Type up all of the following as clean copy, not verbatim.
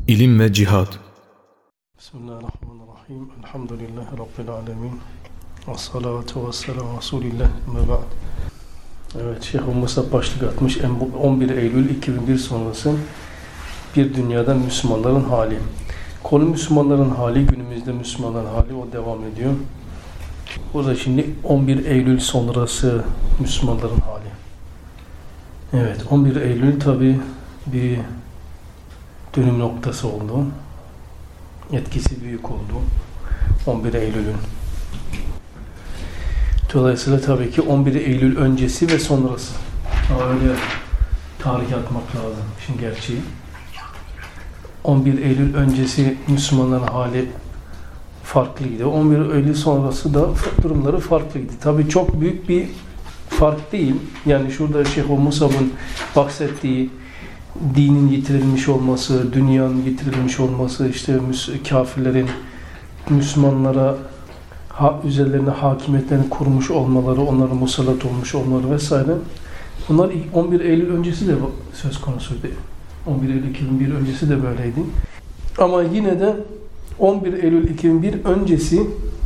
İlim ve Cihad. Bismillahirrahmanirrahim. Elhamdülillahi Rabbil alemin. Vessalatu vesselamu Resulillah. Meba'd. Evet, Şeyh Musab başlık atmış. 11 Eylül 2001 sonrası bir dünyada Müslümanların hali. Konu Müslümanların hali, günümüzde Müslümanların hali, o devam ediyor. Burada şimdi 11 Eylül sonrası Müslümanların hali. Evet, 11 Eylül tabi bir dönüm noktası oldu. Etkisi büyük oldu 11 Eylül'ün. Dolayısıyla tabii ki 11 Eylül öncesi ve sonrası. Öyle tarih atmak lazım. Şimdi gerçeği 11 Eylül öncesi Müslümanların hali farklıydı. 11 Eylül sonrası da durumları farklıydı. Tabii çok büyük bir fark değil. Yani şurada Şeyh Musab'ın bahsettiği dinin yitirilmiş olması, dünyanın yitirilmiş olması, işte kafirlerin Müslümanlara üzerlerine hakimiyetlerini kurmuş olmaları, onlara musallat olmuş olmaları vesaire. Bunlar 11 Eylül öncesi de söz konusuydu. 11 Eylül 2001 öncesi de böyleydi. Ama yine de 11 Eylül 2001 öncesi,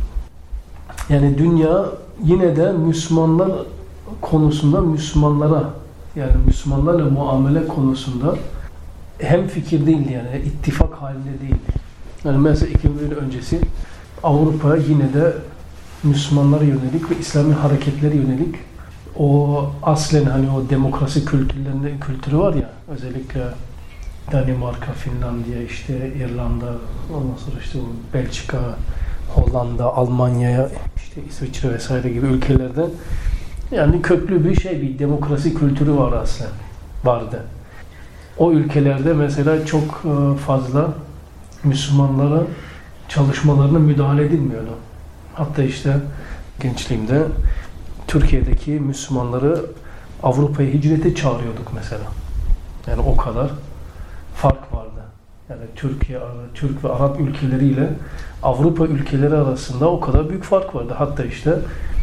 yani dünya yine de Müslümanlar konusunda Müslümanlara, yani Müslümanlarla muamele konusunda hem fikir değildi, yani ittifak halinde değildi. Yani mesela 2001 öncesi Avrupa yine de Müslümanlara yönelik ve İslami hareketlere yönelik o aslen hani o demokrasi kültürü var ya, özellikle Danimarka, Finlandiya, işte İrlanda, ondan sonra işte Belçika, Hollanda, Almanya, işte İsviçre vesaire gibi ülkelerde yani köklü bir demokrasi kültürü var aslında, vardı. O ülkelerde mesela çok fazla Müslümanlara çalışmalarına müdahale edilmiyordu. Hatta işte gençliğimde Türkiye'deki Müslümanları Avrupa'ya hicrete çağırıyorduk mesela. Yani o kadar fark vardı. Yani Türk ve Arap ülkeleriyle Avrupa ülkeleri arasında o kadar büyük fark vardı. Hatta işte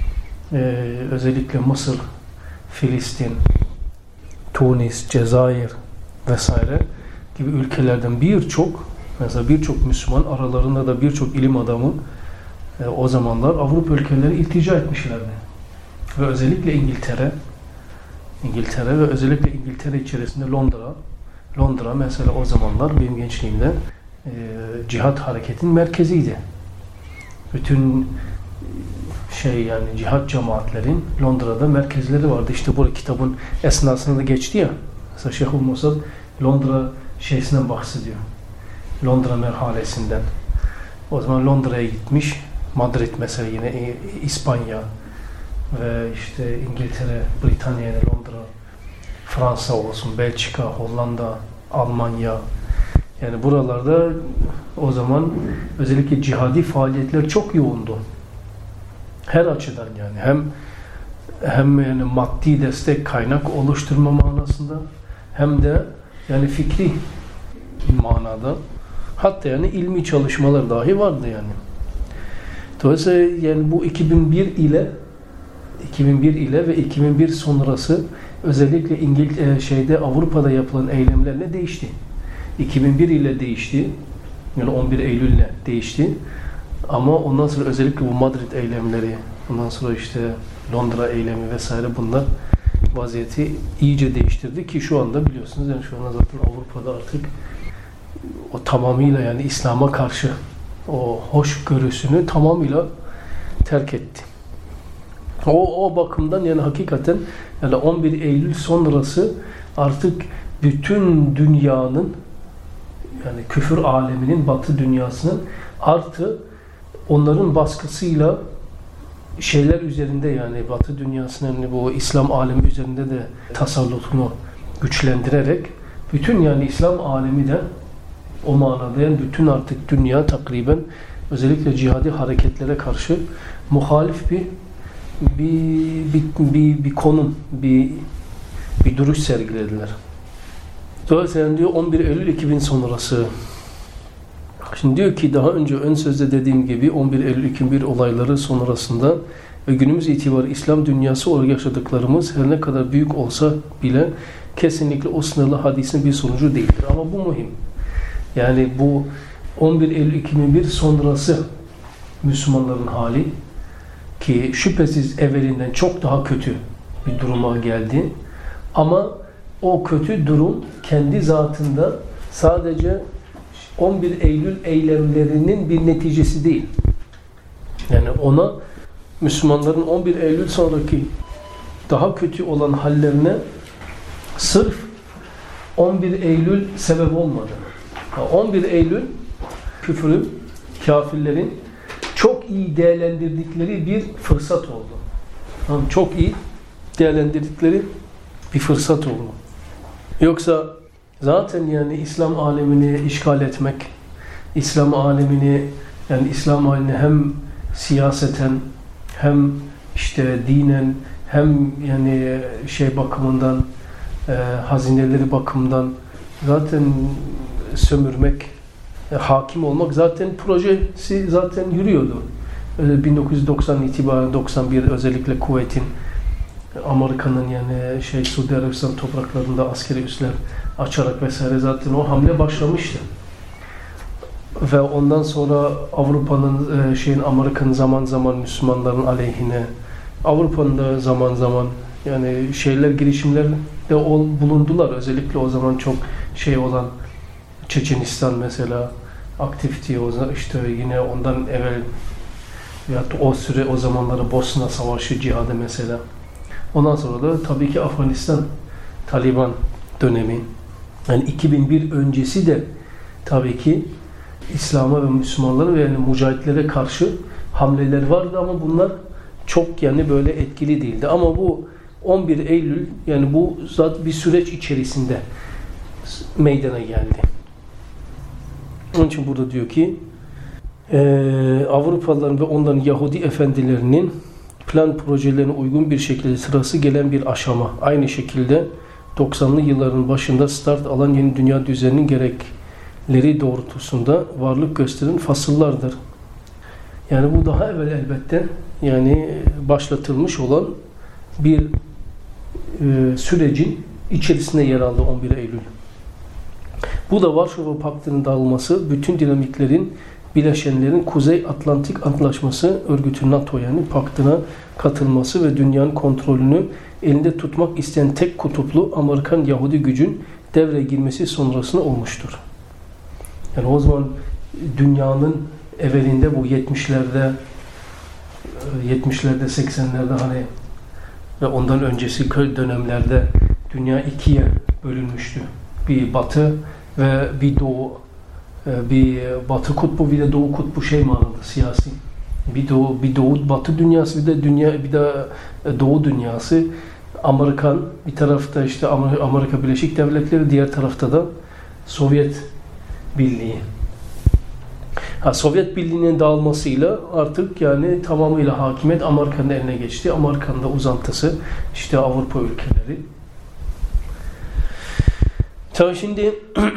özellikle Mısır, Filistin, Tunis, Cezayir vesaire gibi ülkelerden birçok Müslüman, aralarında da birçok ilim adamı o zamanlar Avrupa ülkeleri iltica etmişlerdi. Ve özellikle İngiltere ve özellikle İngiltere içerisinde Londra mesela o zamanlar benim gençliğimde cihat hareketinin merkeziydi. Bütün yani cihat cemaatlerin Londra'da merkezleri vardı. İşte bu kitabın esnasında da geçti ya. Mesela Şeyh Musab Londra şeysinden bahsediyor. Londra merhalesinden. O zaman Londra'ya gitmiş. Madrid mesela, yine İspanya ve işte İngiltere, Britanya, yani Londra, Fransa olsun, Belçika, Hollanda, Almanya. Yani buralarda o zaman özellikle cihadi faaliyetler çok yoğundu. Her açıdan yani hem yani maddi destek, kaynak oluşturma manasında, hem de yani fikri manada, hatta yani ilmi çalışmalar dahi vardı yani. Dolayısıyla yani bu 2001 ile ve 2001 sonrası özellikle Avrupa'da yapılan eylemlerle değişti. 2001 ile değişti. Yani 11 Eylül ile değişti. Ama ondan sonra özellikle bu Madrid eylemleri, ondan sonra işte Londra eylemi vesaire, bunlar vaziyeti iyice değiştirdi ki şu anda biliyorsunuz yani şu anda zaten Avrupa'da artık o tamamıyla yani İslam'a karşı o hoşgörüsünü tamamıyla terk etti. O bakımdan yani hakikaten yani 11 Eylül sonrası artık bütün dünyanın, yani küfür aleminin, Batı dünyasının artı onların baskısıyla şeyler üzerinde, yani Batı dünyasının bu İslam alemi üzerinde de tasallutunu güçlendirerek bütün yani İslam alemi de o manada yani bütün artık dünya takriben özellikle cihadi hareketlere karşı muhalif bir konum, bir duruş sergilediler. Dolayısıyla diyor 11 Eylül 2000 sonrası. Şimdi diyor ki daha önce ön sözde dediğim gibi 11 Eylül 2001 olayları sonrasında ve günümüz itibariyle İslam dünyası olarak yaşadıklarımız her ne kadar büyük olsa bile kesinlikle o sınırlı hadisin bir sonucu değildir. Ama bu mühim. Yani bu 11 Eylül 2001 sonrası Müslümanların hali ki şüphesiz evvelinden çok daha kötü bir duruma geldi. Ama o kötü durum kendi zatında sadece 11 Eylül eylemlerinin bir neticesi değil. Yani ona Müslümanların 11 Eylül sonraki daha kötü olan hallerine sırf 11 Eylül sebep olmadı. 11 Eylül küfrün, kafirlerin çok iyi değerlendirdikleri bir fırsat oldu. Çok iyi değerlendirdikleri bir fırsat oldu. Yoksa zaten yani İslam alemini işgal etmek, İslam alemini yani İslam alemini hem siyaseten hem işte dinen hem yani şey bakımından hazineleri bakımından zaten sömürmek, hakim olmak zaten projesi zaten yürüyordu. 1990 itibaren 91 özellikle Kuveyt'in Amerika'nın yani Suudi Arabistan topraklarında askeri üsler açarak vesaire zaten o hamle başlamıştı. Ve ondan sonra Avrupa'nın Amerika'nın zaman zaman Müslümanların aleyhine, Avrupa'nın da zaman zaman yani girişimlerde bulundular. Özellikle o zaman çok olan Çeçenistan mesela aktifti işte yine ondan evvel veyahut o zamanları Bosna Savaşı cihadı mesela. Ondan sonra da tabii ki Afganistan Taliban dönemi. Yani 2001 öncesi de tabii ki İslam'a ve Müslümanlara ve yani mücahitlere karşı hamleler vardı ama bunlar çok yani böyle etkili değildi. Ama bu 11 Eylül yani bu zaten bir süreç içerisinde meydana geldi. Onun için burada diyor ki Avrupalıların ve onların Yahudi efendilerinin plan projelerine uygun bir şekilde sırası gelen bir aşama. Aynı şekilde 90'lı yılların başında start alan yeni dünya düzeninin gerekleri doğrultusunda varlık gösteren fasıllardır. Yani bu daha evvel elbette yani başlatılmış olan bir sürecin içerisinde yer aldı 11 Eylül. Bu da Varşova Paktı'nın dağılması, bütün dinamiklerin, bileşenlerin Kuzey Atlantik Antlaşması örgütü NATO yani paktına katılması ve dünyanın kontrolünü elinde tutmak isteyen tek kutuplu Amerikan Yahudi gücün devreye girmesi sonrasında olmuştur. Yani o zaman dünyanın evvelinde bu 70'lerde 80'lerde hani ve ondan öncesi dönemlerde dünya ikiye bölünmüştü. Bir batı ve bir doğu, bir batı kutbu bir de doğu kutbu manada siyasi. Bir doğu batı dünyası bir de doğu dünyası. Amerikan bir tarafta işte Amerika Birleşik Devletleri, diğer tarafta da Sovyet Birliği. Sovyet Birliği'nin dağılmasıyla artık yani tamamıyla hakimiyet Amerika'nın eline geçti. Amerika'nın da uzantısı işte Avrupa ülkeleri. Tabii şimdi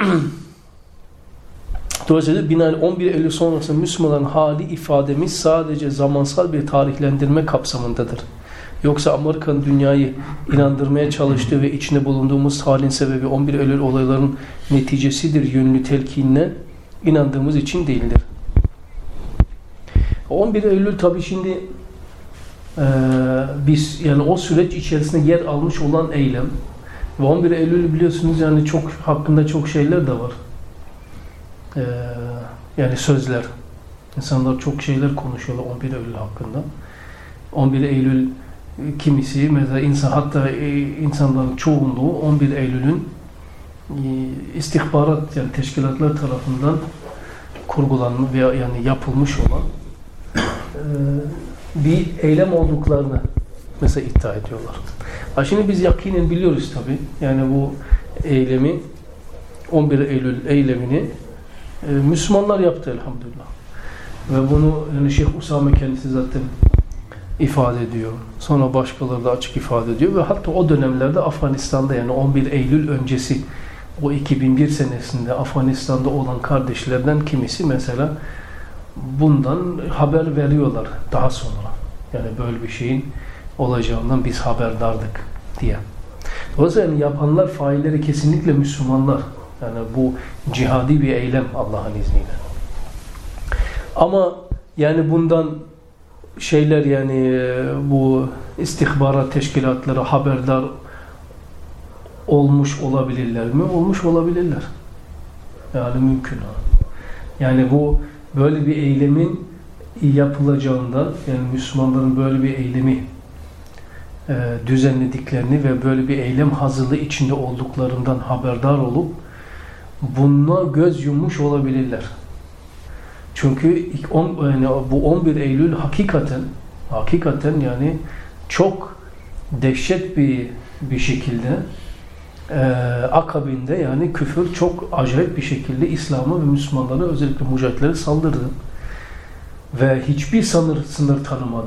dolayısıyla binaen 11 Eylül sonrası Müslümanların hali ifademiz sadece zamansal bir tarihlendirme kapsamındadır. Yoksa Amerika'nın dünyayı inandırmaya çalıştığı ve içinde bulunduğumuz halin sebebi 11 Eylül olayların neticesidir yönlü telkinine inandığımız için değildir. 11 Eylül tabii şimdi biz yani o süreç içerisinde yer almış olan eylem ve 11 Eylül biliyorsunuz yani çok hakkında çok şeyler de var. Yani sözler. İnsanlar çok şeyler konuşuyorlar 11 Eylül hakkında. 11 Eylül kimisi mesela hatta insanların çoğunluğu 11 Eylül'ün istihbarat yani teşkilatlar tarafından kurgulanmış veya yani yapılmış olan bir eylem olduklarını mesela iddia ediyorlar. Şimdi biz yakinen biliyoruz tabi. Yani bu eylemi 11 Eylül eylemini Müslümanlar yaptı elhamdülillah. Ve bunu yani Şeyh Usame kendisi zaten ifade ediyor. Sonra başkaları da açık ifade ediyor ve hatta o dönemlerde Afganistan'da yani 11 Eylül öncesi o 2001 senesinde Afganistan'da olan kardeşlerden kimisi mesela bundan haber veriyorlar daha sonra. Yani böyle bir şeyin olacağından biz haberdardık diye. Dolayısıyla yani yapanlar, failleri kesinlikle Müslümanlar. Yani bu cihadi bir eylem Allah'ın izniyle. Ama yani bundan şeyler yani bu istihbarat teşkilatları haberdar olmuş olabilirler mi? Olmuş olabilirler. Yani mümkün. Yani bu böyle bir eylemin yapılacağından, yani Müslümanların böyle bir eylemi düzenlediklerini ve böyle bir eylem hazırlığı içinde olduklarından haberdar olup buna göz yummuş olabilirler. Çünkü yani bu 11 Eylül hakikaten yani çok dehşet bir şekilde akabinde yani küfür çok acayip bir şekilde İslam'a ve Müslümanlara özellikle mücahitlere saldırdı. Ve hiçbir sınır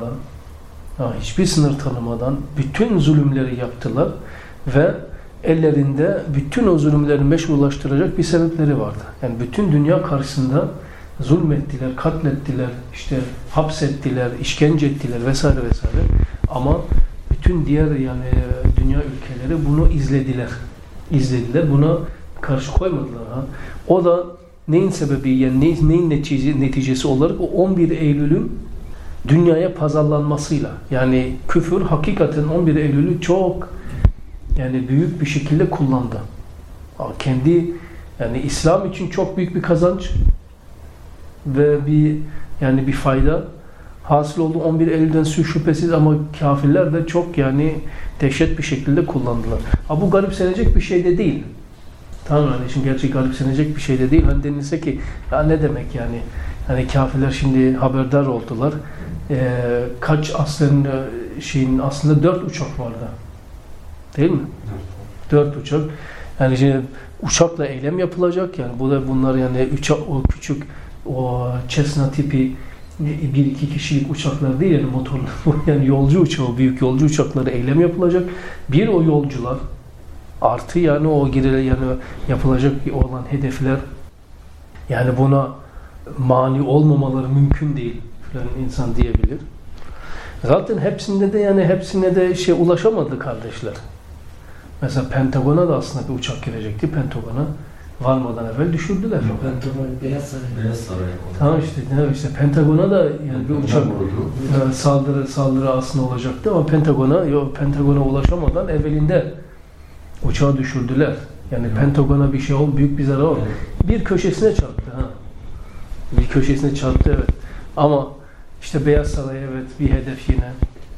tanımadan bütün zulümleri yaptılar ve ellerinde bütün o zulümleri meşrulaştıracak bir sebepleri vardı. Yani bütün dünya karşısında zulmettiler, katlettiler, işte hapsettiler, işkence ettiler vesaire vesaire. Ama bütün diğer yani dünya ülkeleri bunu izlediler. Buna karşı koymadılar. O da neyin sebebi, yani neyin neticesi olarak o 11 Eylül'ün dünyaya pazarlanmasıyla. Yani küfür hakikaten 11 Eylül'ü çok yani büyük bir şekilde kullandı. Kendi yani İslam için çok büyük bir kazanç ve bir fayda hasıl oldu 11 Eylül'den şüphesiz, ama kafirler de çok yani dehşet bir şekilde kullandılar. Bu garipsenecek bir şey de değil. Tamam, yani şimdi gerçek garipsenecek bir şey de değil. Hani denilse ki ya ne demek yani? Hani kafirler şimdi haberdar oldular. Kaç aslında 4 uçak vardı. Değil mi? 4 uçak. Yani şimdi uçakla eylem yapılacak. Yani bunlar yani o küçük o Cessna tipi 1-2 kişilik uçaklar değil, yani motorlu yani yolcu uçağı, büyük yolcu uçakları eylem yapılacak. Bir o yolcular artı yani o yapılacak olan hedefler, yani buna mani olmamaları mümkün değil falan insan diyebilir. Zaten hepsine de ulaşamadı kardeşler. Mesela Pentagon'a da aslında bir uçak girecekti. Pentagon'a varmadan evvel düşürdüler. Pentagon Beyaz Saray. Tamam işte Pentagon'a da yani bir uçak saldırı aslında olacaktı ama Pentagon'a ulaşamadan evvelinde uçağı düşürdüler. Yani Pentagon'a bir şey oldu, büyük bir zarar oldu. Bir köşesine çarptı. Bir köşesine çarptı, evet. Ama işte Beyaz Saray, evet, bir hedef yine.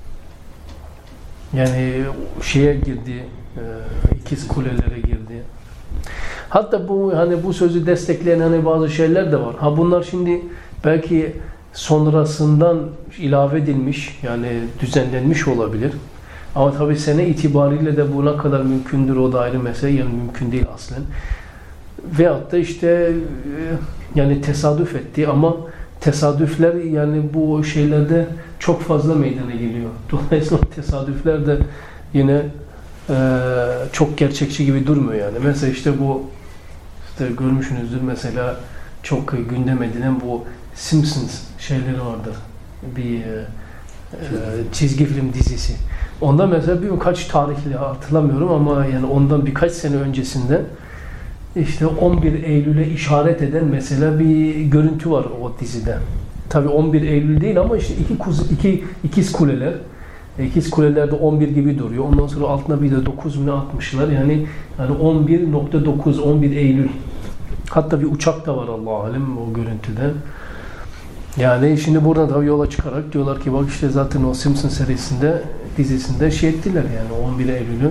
Yani girdi, ikiz kulelere girdi. Hatta bu sözü destekleyen bazı şeyler de var. Bunlar şimdi belki sonrasından ilave edilmiş, yani düzenlenmiş olabilir. Ama tabii sene itibariyle de bu ne kadar mümkündür, o da ayrı mesele. Yani mümkün değil aslen. Veyahut da yani tesadüf etti, ama tesadüfler yani bu şeylerde çok fazla meydana geliyor. Dolayısıyla tesadüfler de yine çok gerçekçi gibi durmuyor yani. Mesela bu görmüşsünüzdür, mesela çok gündem edilen bu Simpsons şeyleri vardır. Bir çizgi film dizisi. Onda mesela birkaç tarihli hatırlamıyorum ama yani ondan birkaç sene öncesinde 11 Eylül'e işaret eden mesela bir görüntü var o dizide. Tabii 11 Eylül değil ama ikiz kuleler. İkiz kulelerde 11 gibi duruyor. Ondan sonra altına bir de 9'unu atmışlar. Yani 11.9 11 Eylül. Hatta bir uçak da var Allahu alem o görüntüde. Yani şimdi buradan tabii yola çıkarak diyorlar ki bak zaten o Simpson serisinde, dizisinde ettiler yani 11 Eylül'ü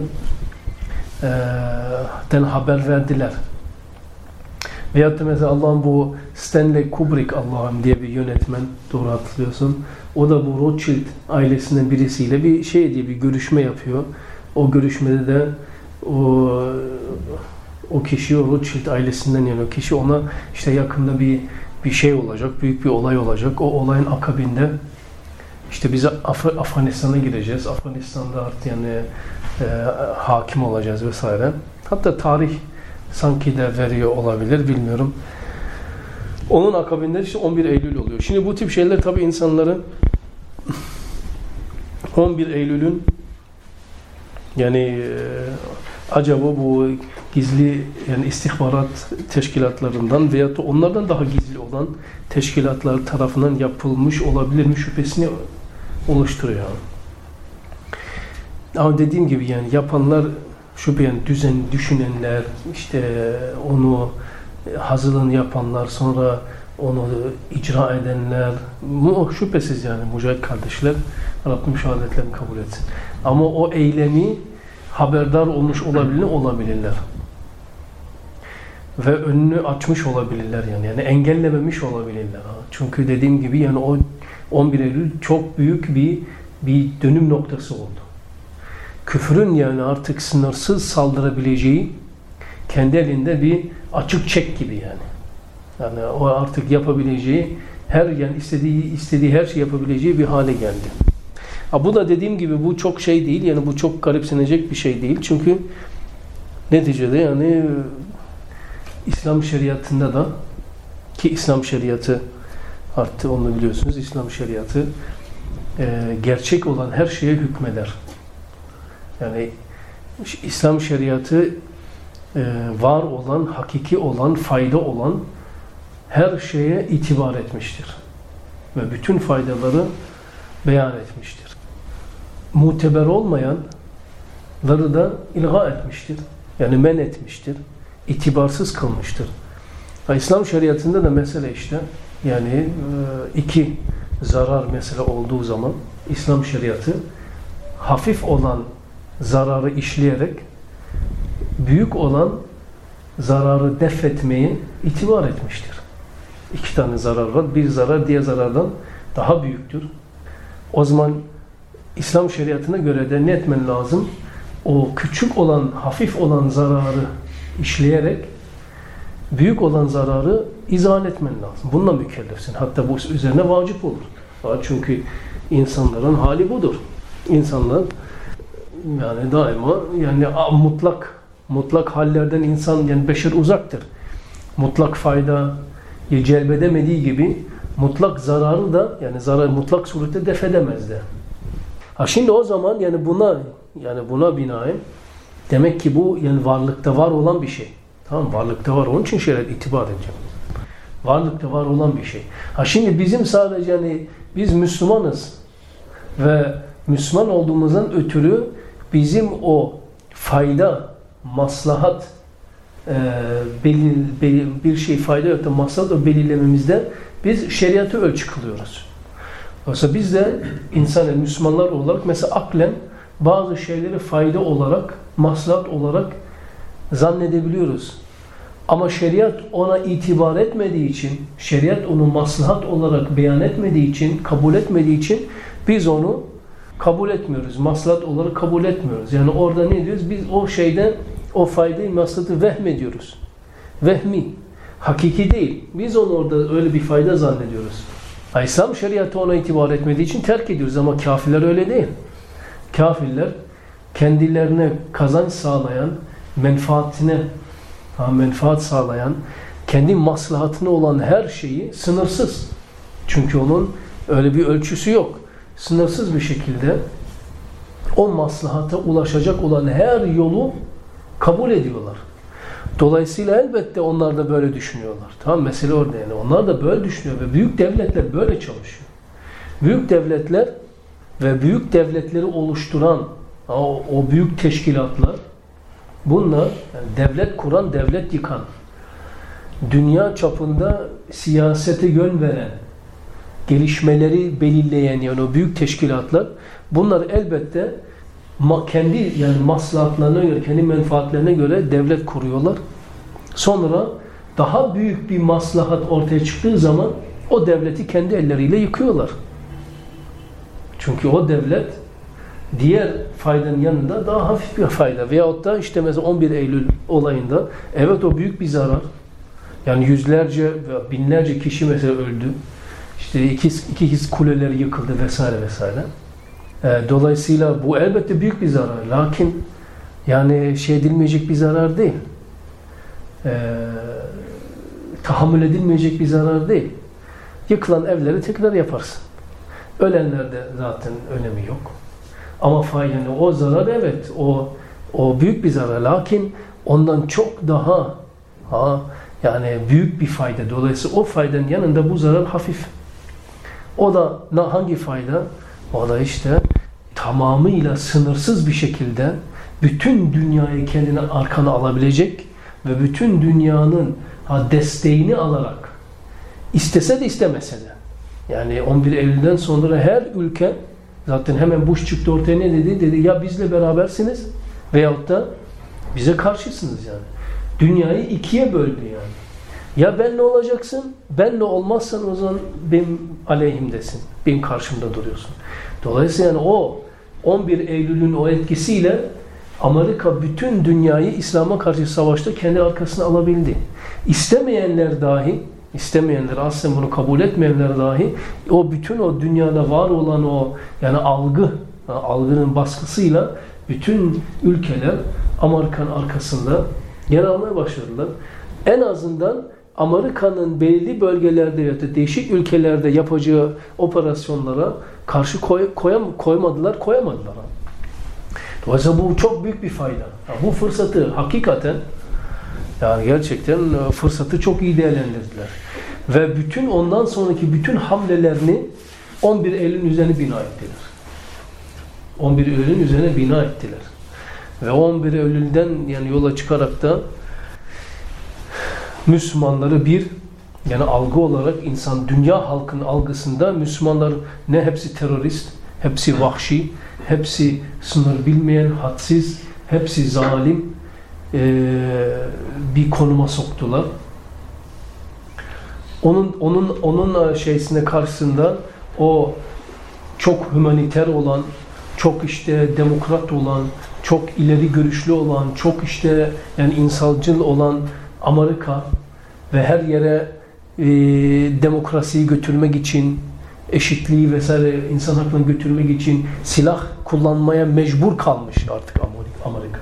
haber verdiler. Veyahut da mesela Allah'ın bu Stanley Kubrick Allah'ım diye bir yönetmen, doğru hatırlıyorsun. O da bu Rothschild ailesinden birisiyle bir görüşme yapıyor. O görüşmede de o kişi, o Rothschild ailesinden yani o kişi ona yakında bir şey olacak, büyük bir olay olacak. O olayın akabinde biz Afganistan'a gireceğiz. Afganistan'da artık yani hakim olacağız vesaire. Hatta tarih sanki de veriyor olabilir, bilmiyorum. Onun akabinde 11 Eylül oluyor. Şimdi bu tip şeyler tabii insanları 11 Eylül'ün yani acaba bu gizli yani istihbarat teşkilatlarından veya da onlardan daha gizli olan teşkilatlar tarafından yapılmış olabilir mi şüphesini oluşturuyor. Ama dediğim gibi yani yapanlar yani düzen düşünenler, işte onu hazırlığını yapanlar, sonra onu icra edenler, şüphesiz yani mücahit kardeşler Rabbim şehadetlerini kabul etsin. Ama o eylemi haberdar olmuş olabilirler. Ve önünü açmış olabilirler yani engellememiş olabilirler. Çünkü dediğim gibi yani o 11 Eylül çok büyük bir dönüm noktası oldu. Küfrün yani artık sınırsız saldırabileceği kendi elinde bir açık çek gibi yani. Yani o artık yapabileceği yani istediği her şeyi yapabileceği bir hale geldi. Bu da dediğim gibi bu çok şey değil yani bu çok garipsenecek bir şey değil. Çünkü neticede yani İslam şeriatında da ki İslam şeriatı artık onu biliyorsunuz İslam şeriatı gerçek olan her şeye hükmeder. Yani İslam şeriatı var olan, hakiki olan, fayda olan her şeye itibar etmiştir. Ve bütün faydaları beyan etmiştir. Muteber olmayanları da ilga etmiştir. Yani men etmiştir. İtibarsız kılmıştır. İslam şeriatında da mesele işte yani iki zarar mesele olduğu zaman İslam şeriatı hafif olan zararı işleyerek büyük olan zararı def etmeye itibar etmiştir. İki tane zarar var. Bir zarar diğer zarardan daha büyüktür. O zaman İslam şeriatına göre de ne etmen lazım? O küçük olan, hafif olan zararı işleyerek büyük olan zararı izah etmen lazım. Bununla mükellefsin. Hatta bu üzerine vacip olur. Çünkü insanların hali budur. İnsanlar yani daima yani mutlak hallerden insan yani beşer uzaktır. Mutlak fayda celbedemediği gibi mutlak zararı da yani mutlak surette def edemez de. Şimdi o zaman yani buna binaen demek ki bu yani varlıkta var olan bir şey. Tamam, varlıkta var, onun için şeriat itibar edeceğim. Varlıkta var olan bir şey. Şimdi bizim sadece yani biz Müslümanız ve Müslüman olduğumuzdan ötürü bizim o fayda, maslahat bir şey fayda yok da maslahat o belirlememizde biz şeriatı ölçü kılıyoruz. Oysa biz de Müslümanlar olarak mesela aklen bazı şeyleri fayda olarak, maslahat olarak zannedebiliyoruz. Ama şeriat ona itibar etmediği için, şeriat onu maslahat olarak beyan etmediği için, kabul etmediği için biz onu kabul etmiyoruz. Maslahat olarak kabul etmiyoruz. Yani orada ne diyoruz? Biz o şeyden o faydayı, maslahatı vehmediyoruz. Vehmi. Hakiki değil. Biz onu orada öyle bir fayda zannediyoruz. İslam şeriatı ona itibar etmediği için terk ediyoruz ama kafirler öyle değil. Kafirler kendilerine kazanç sağlayan, menfaat sağlayan, kendi maslahatına olan her şeyi sınırsız. Çünkü onun öyle bir ölçüsü yok. Sınırsız bir şekilde o maslahata ulaşacak olan her yolu kabul ediyorlar. Dolayısıyla elbette onlar da böyle düşünüyorlar. Tamam, mesele orada yani. Onlar da böyle düşünüyor ve büyük devletler böyle çalışıyor. Büyük devletler ve büyük devletleri oluşturan o büyük teşkilatlar, bunlar yani devlet kuran, devlet yıkan, dünya çapında siyasete yön veren, gelişmeleri belirleyen yani o büyük teşkilatlar, bunlar elbette kendi yani maslahatlarına göre, kendi menfaatlerine göre devlet kuruyorlar. Sonra daha büyük bir maslahat ortaya çıktığı zaman o devleti kendi elleriyle yıkıyorlar. Çünkü o devlet diğer faydanın yanında daha hafif bir fayda. Veyahut da işte mesela 11 Eylül olayında evet o büyük bir zarar. Yani yüzlerce ve binlerce kişi mesela öldü. İşte ikiz kuleler yıkıldı vesaire vesaire. Dolayısıyla bu elbette büyük bir zarar. Lakin yani şey edilmeyecek bir zarar değil. Tahammül edilmeyecek bir zarar değil. Yıkılan evleri tekrar yaparsın. Ölenlerde zaten önemi yok. Ama yani o zarar evet, o büyük bir zarar. Lakin ondan çok daha yani büyük bir fayda. Dolayısıyla o faydanın yanında bu zarar hafif. O da hangi fayda? O da işte tamamıyla sınırsız bir şekilde bütün dünyayı kendine arkana alabilecek ve bütün dünyanın desteğini alarak istese de istemese de, yani 11 Eylül'den sonra her ülke, zaten hemen Bush çıktı ortaya, ne dedi? Dedi ya bizle berabersiniz veyahut da bize karşısınız yani. Dünyayı ikiye böldü yani. Ya benle olacaksın, benle olmazsan o zaman benim aleyhimdesin, benim karşımda duruyorsun. Dolayısıyla yani o 11 Eylül'ün o etkisiyle Amerika bütün dünyayı İslam'a karşı savaşta kendi arkasına alabildi. İstemeyenler dahi, aslında bunu kabul etmeyenler dahi o bütün o dünyada var olan o yani algının baskısıyla bütün ülkeler Amerika'nın arkasında yer almaya başladılar. En azından Amerika'nın belli bölgelerde ya da değişik ülkelerde yapacağı operasyonlara karşı koyamadılar. Dolayısıyla bu çok büyük bir fayda. Bu fırsatı hakikaten, yani gerçekten fırsatı çok iyi değerlendirdiler. Ve bütün ondan sonraki bütün hamlelerini 11 Eylül'ün üzerine bina ettiler. 11 Eylül'ün üzerine bina ettiler. Ve 11 Eylül'den yani yola çıkarak da Müslümanları yani algı olarak dünya halkının algısında Müslümanlar ne hepsi terörist, hepsi vahşi, hepsi sınır bilmeyen, hadsiz, hepsi zalim bir konuma soktular. Onun şeysine karşısında o çok hümaniter olan, çok işte demokrat olan, çok ileri görüşlü olan, çok işte yani insancıl olan Amerika ve her yere demokrasiyi götürmek için, eşitliği vesaire insan haklarını götürmek için silah kullanmaya mecbur kalmış artık Amerika.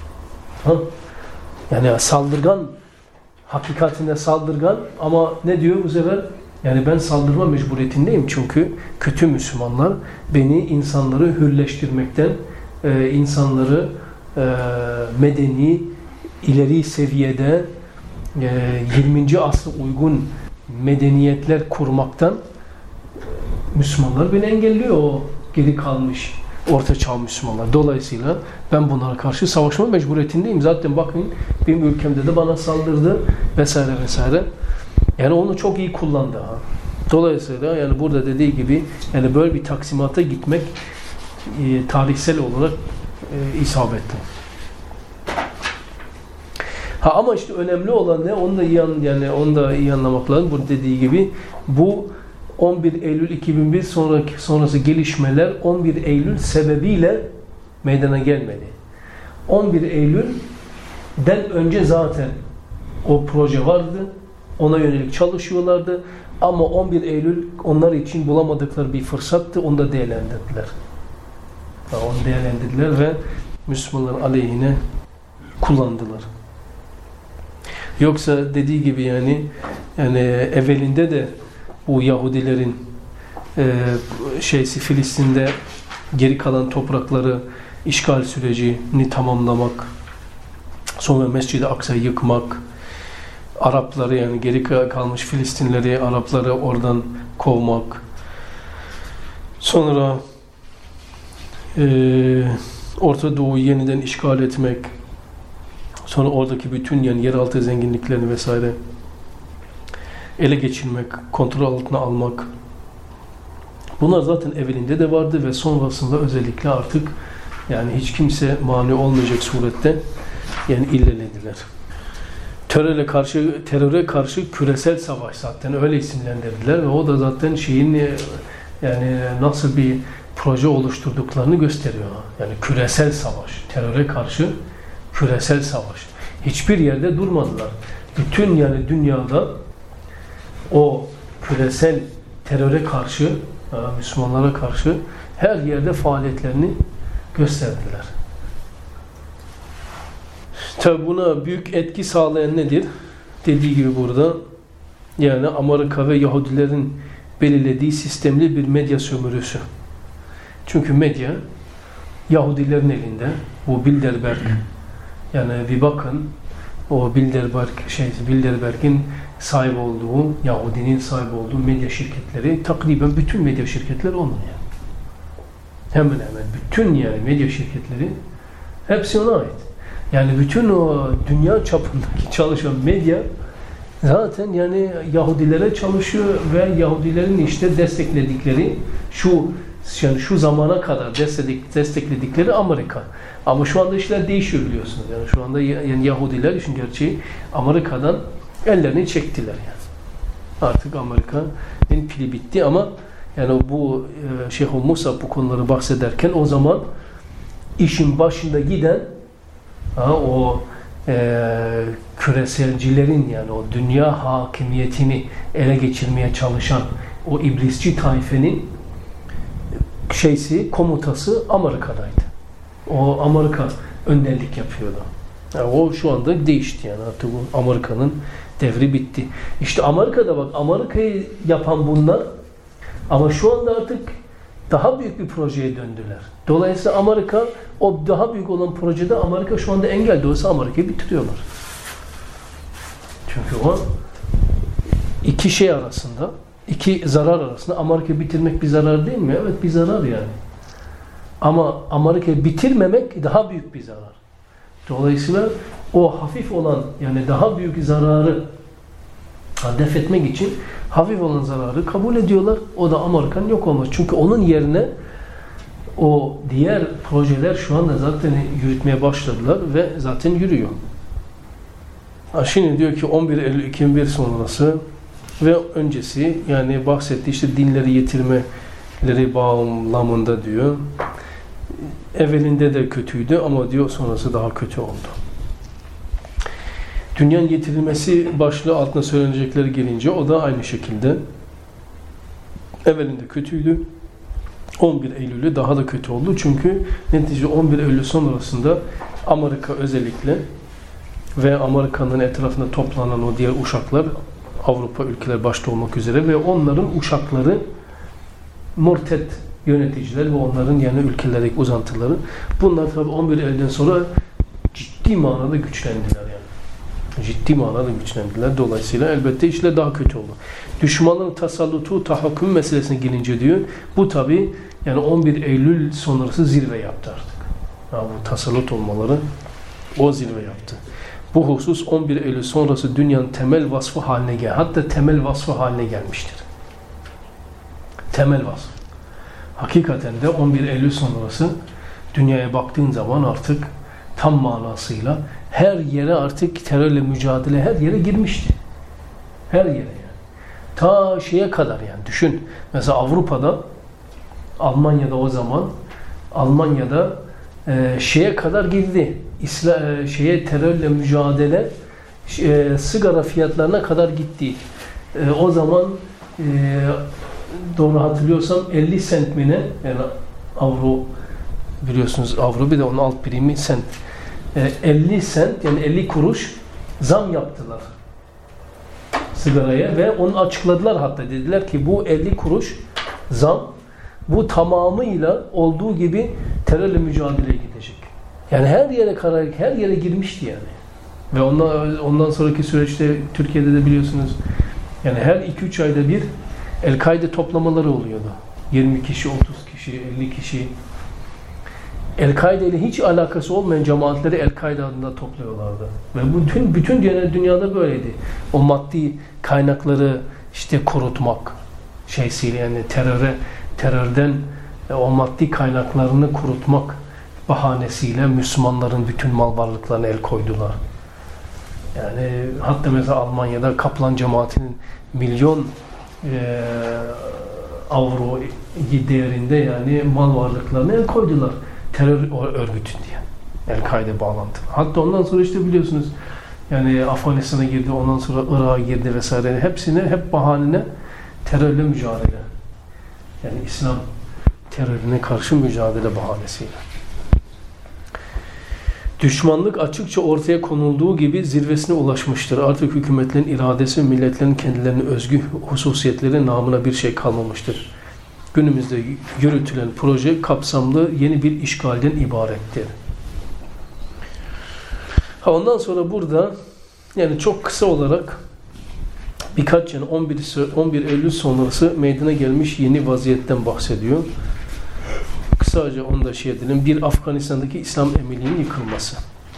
Yani saldırgan, hakikatinde saldırgan, ama ne diyor bu sefer? Yani ben saldırma mecburiyetindeyim çünkü kötü Müslümanlar beni insanları hürleştirmekten, insanları medeni, ileri seviyede 20. asra uygun medeniyetler kurmaktan Müslümanlar beni engelliyor, o geri kalmış Orta Çağ Müslümanlar. Dolayısıyla ben bunlara karşı savaşma mecburiyetindeyim. Zaten bakın benim ülkemde de bana saldırdı vesaire vesaire. Yani onu çok iyi kullandı. Dolayısıyla yani burada dediği gibi yani böyle bir taksimata gitmek tarihsel olarak isabetli. Ama işte önemli olan ne? Onu da iyi anlamak lazım. Burada dediği gibi bu 11 Eylül 2001 sonrası gelişmeler 11 Eylül sebebiyle meydana gelmedi. 11 Eylül'den önce zaten o proje vardı. Ona yönelik çalışıyorlardı. Ama 11 Eylül onlar için bulamadıkları bir fırsattı. Onu da değerlendirdiler. Onu değerlendirdiler ve Müslümanların aleyhine kullandılar. Yoksa dediği gibi yani evvelinde de bu Yahudilerin Filistin'de geri kalan toprakları işgal sürecini tamamlamak, sonra Mescid-i Aksa'yı yıkmak, Arapları yani geri kalmış Filistinleri, Arapları oradan kovmak, sonra Orta Doğu'yu yeniden işgal etmek, sonra oradaki bütün yani yeraltı zenginliklerini vesaire ele geçirmek, kontrol altına almak. Bunlar zaten evvelinde de vardı ve sonrasında özellikle artık yani hiç kimse mani olmayacak surette yani ilerlediler. Teröre karşı küresel savaş zaten öyle isimlendirdiler ve o da zaten yani nasıl bir proje oluşturduklarını gösteriyor. Yani küresel savaş, teröre karşı küresel savaş. Hiçbir yerde durmadılar. Bütün yani dünyada o küresel teröre karşı, Müslümanlara karşı her yerde faaliyetlerini gösterdiler. Tabi buna büyük etki sağlayan nedir? Dediği gibi burada yani Amerika ve Yahudilerin belirlediği sistemli bir medya sömürüsü. Çünkü medya Yahudilerin elinde, bu Bilderberg Yani bir bakın o Bilderberg'in sahip olduğu, Yahudinin sahip olduğu medya şirketleri, takriben bütün medya şirketleri onun yani. Hemen hemen bütün yani medya şirketleri hepsi ona ait. Yani bütün o dünya çapındaki çalışan medya zaten yani Yahudilere çalışıyor ve Yahudilerin işte destekledikleri şu zamana kadar destekledikleri Amerika. Ama şu anda işler değişiyor biliyorsunuz. Yani şu anda yani Yahudiler işin gerçeği Amerika'dan ellerini çektiler yani. Artık Amerika'nın pili bitti ama yani bu Şeyh Musab bu konuları bahsederken o zaman işin başında giden o küreselcilerin yani o dünya hakimiyetini ele geçirmeye çalışan o iblisçi taifenin komutası Amerika'daydı. O Amerika önderlik yapıyordu. Yani o şu anda değişti yani artık bu Amerika'nın devri bitti. İşte Amerika'da bak Amerika'yı yapan bunlar ama şu anda artık daha büyük bir projeye döndüler. Dolayısıyla Amerika o daha büyük olan projede Amerika şu anda engel de olsa Amerika'yı bitiriyorlar. Çünkü o iki şey arasında, iki zarar arasında Amerika'yı bitirmek bir zarar değil mi? Evet bir zarar yani. Ama Amerika'yı bitirmemek daha büyük bir zarar. Dolayısıyla o hafif olan yani daha büyük zararı def etmek için hafif olan zararı kabul ediyorlar. O da Amerika'nın yok olması. Çünkü onun yerine o diğer projeler şu anda zaten yürütmeye başladılar ve zaten yürüyor. Şimdi diyor ki 11 Eylül 2001 sonrası ve öncesi yani bahsetti işte dinleri yitirmeleri bağlamında diyor. Evvelinde de kötüydü ama diyor sonrası daha kötü oldu. Dünyanın getirilmesi başlığı altına söylenecekler gelince o da aynı şekilde evvelinde kötüydü. 11 Eylül'ü daha da kötü oldu. Çünkü neticede 11 Eylül sonrasında Amerika özellikle ve Amerika'nın etrafında toplanan o diğer uşaklar Avrupa ülkeleri başta olmak üzere ve onların uşakları murtet yöneticiler ve onların yani ülkelerdeki uzantıları bunlar tabi 11 Eylül'den sonra ciddi manada güçlendiler yani. Ciddi manada güçlendiler. Dolayısıyla elbette işler daha kötü oldu. Düşmanların tasallutu, tahakküm meselesine gelince diyor, bu tabi yani 11 Eylül sonrası zirve yaptı artık. Yani bu tasallut olmaları o zirve yaptı. Bu husus 11 Eylül sonrası dünyanın temel vasfı haline geldi. Hatta temel vasfı haline gelmiştir. Temel vasfı. Hakikaten de 11 Eylül sonrası dünyaya baktığın zaman artık tam manasıyla her yere artık terörle mücadele her yere girmişti. Her yere yani. Ta şeye kadar yani düşün. Mesela Avrupa'da Almanya'da o zaman Almanya'da şeye kadar girdi. Terörle mücadele sigara fiyatlarına kadar gitti. O zaman doğru hatırlıyorsam 50 sent mi ne? Yani avro biliyorsunuz avro bir de onun alt birimi sent. 50 sent yani 50 kuruş zam yaptılar sigaraya ve onu açıkladılar hatta dediler ki bu 50 kuruş zam bu tamamıyla olduğu gibi terörle mücadeleye gidecek. Yani her yere girmişti yani. Ve ondan sonraki süreçte Türkiye'de de biliyorsunuz yani her 2-3 ayda bir El-Kaide toplamaları oluyordu. 20 kişi, 30 kişi, 50 kişi. El-Kaide ile hiç alakası olmayan cemaatleri El-Kaide adında topluyorlardı. Ve bütün dünyada böyleydi. O maddi kaynakları işte kurutmak yani terörden o maddi kaynaklarını kurutmak bahanesiyle Müslümanların bütün mal varlıklarına el koydular. Yani hatta mesela Almanya'da Kaplan cemaatinin milyon avro değerinde yani mal varlıklarına el koydular. Terör örgütü diye. El-Kaide bağlantılı. Hatta ondan sonra işte biliyorsunuz yani Afganistan'a girdi, ondan sonra Irak'a girdi vesaire. Hep bahanene terörle mücadele. Yani İslam terörüne karşı mücadele bahanesiyle. Düşmanlık açıkça ortaya konulduğu gibi zirvesine ulaşmıştır. Artık hükümetlerin iradesi, milletlerin kendilerine özgü hususiyetleri namına bir şey kalmamıştır. Günümüzde yürütülen proje kapsamlı yeni bir işgalden ibarettir. Ondan sonra burada yani çok kısa olarak birkaç 11 Eylül sonrası meydana gelmiş yeni vaziyetten bahsediyor. Kısaca onu da edelim. Bir, Afganistan'daki İslam emirliğinin yıkılması.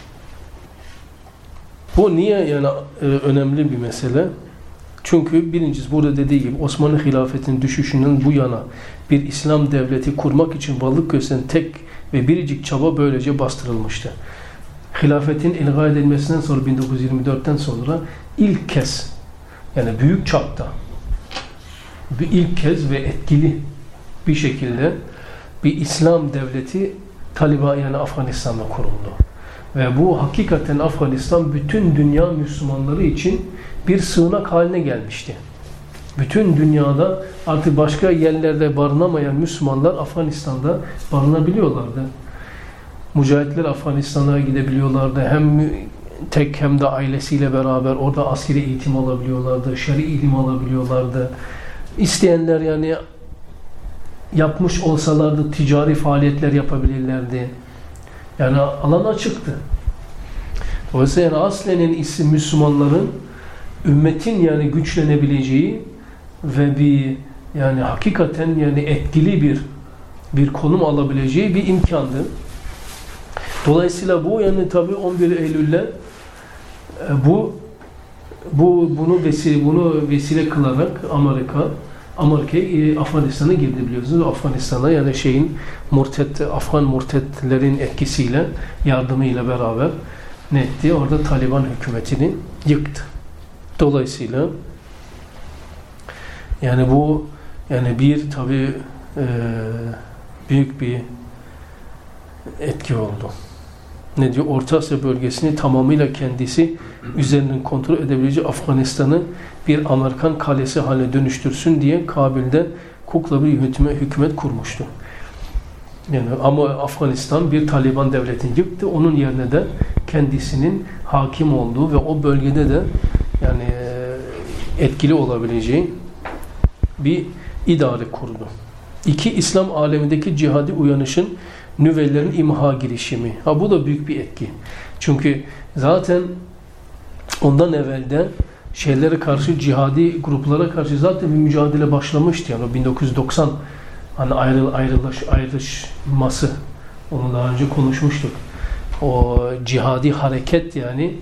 Bu niye yani önemli bir mesele? Çünkü birincisi burada dediği gibi Osmanlı hilafetinin düşüşünden bu yana bir İslam devleti kurmak için varlık gösteren tek ve biricik çaba böylece bastırılmıştı. Hilafetin ilga edilmesinden sonra 1924'ten sonra ilk kez yani büyük çapta ilk kez ve etkili bir şekilde bir İslam devleti Taliban yani Afganistan'da kuruldu. Ve bu hakikaten Afganistan bütün dünya Müslümanları için bir sığınak haline gelmişti. Bütün dünyada artık başka yerlerde barınamayan Müslümanlar Afganistan'da barınabiliyorlardı. Mücahitler Afganistan'a gidebiliyorlardı. Hem tek hem de ailesiyle beraber orada askeri eğitim alabiliyorlardı, şer'i ilim alabiliyorlardı. İsteyenler yani yapmış olsalardı ticari faaliyetler yapabilirlerdi. Yani alan açıktı. Dolayısıyla yani aslenin isim Müslümanların ümmetin yani güçlenebileceği ve bir yani hakikaten yani etkili bir konum alabileceği bir imkandı. Dolayısıyla bu yani tabii 11 Eylül'le bunu vesile kılarak Amerika'ya Afganistan'a girdi biliyorsunuz. Afganistan'a yani Afgan murtetlerin etkisiyle yardımıyla beraber ne etti? Orada Taliban hükümetini yıktı. Dolayısıyla yani bu yani bir tabii büyük bir etki oldu. Ne diyor? Orta Asya bölgesini tamamıyla kendisi üzerinden kontrol edebileceği Afganistan'ı bir Amerikan kalesi haline dönüştürsün diye Kabil'de kukla bir hükümet kurmuştu. Yani ama Afganistan bir Taliban devletini yıktı. Onun yerine de kendisinin hakim olduğu ve o bölgede de yani etkili olabileceği bir idare kurdu. İki, İslam alemindeki cihadi uyanışın nüvelerin imha girişimi. Bu da büyük bir etki. Çünkü zaten ondan evvelde şeylere karşı, cihadi gruplara karşı zaten bir mücadele başlamıştı. Yani 1990 hani ayrışması. Onu daha önce konuşmuştuk. O cihadi hareket yani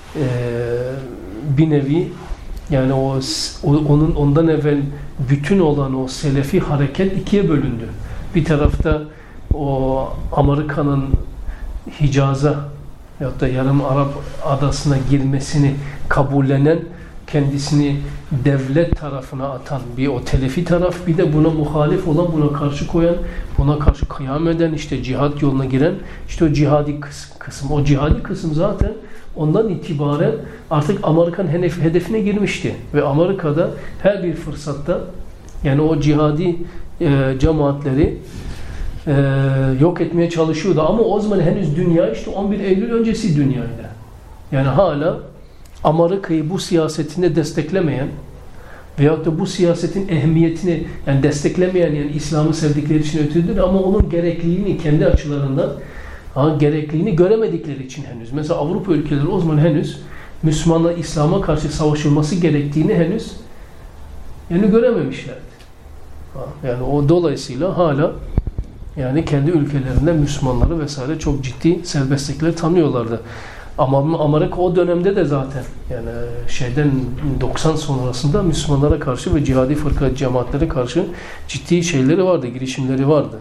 bir nevi yani ondan evvel bütün olan o Selefi hareket ikiye bölündü. Bir tarafta o Amerika'nın Hicaz'a ya da Yarım Arap adasına girmesini kabullenen, kendisini devlet tarafına atan bir o Telefi taraf, bir de buna muhalif olan, buna karşı koyan, buna karşı kıyam eden, işte cihat yoluna giren, işte o cihadi kısım. O cihadi kısım zaten ondan itibaren artık Amerikan hedefine girmişti. Ve Amerika'da her bir fırsatta yani o cihadi cemaatleri yok etmeye çalışıyordu. Ama o zaman henüz dünya işte 11 Eylül öncesi dünyaydı. Yani hala Amerika'yı bu siyasetinde desteklemeyen veyahut da bu siyasetin ehemmiyetini yani desteklemeyen yani İslam'ı sevdikleri için ötürüdür ama onun gerekliliğini kendi açılarından gerekliliğini göremedikleri için henüz. Mesela Avrupa ülkeleri o zaman henüz Müslümanlar İslam'a karşı savaşılması gerektiğini henüz yani görememişlerdi. Yani o dolayısıyla hala yani kendi ülkelerinde Müslümanları vesaire çok ciddi serbestlikleri tanıyorlardı. Ama Amerika o dönemde de zaten yani 90 sonrasında Müslümanlara karşı ve cihadi fırka cemaatlere karşı ciddi şeyleri vardı, girişimleri vardı.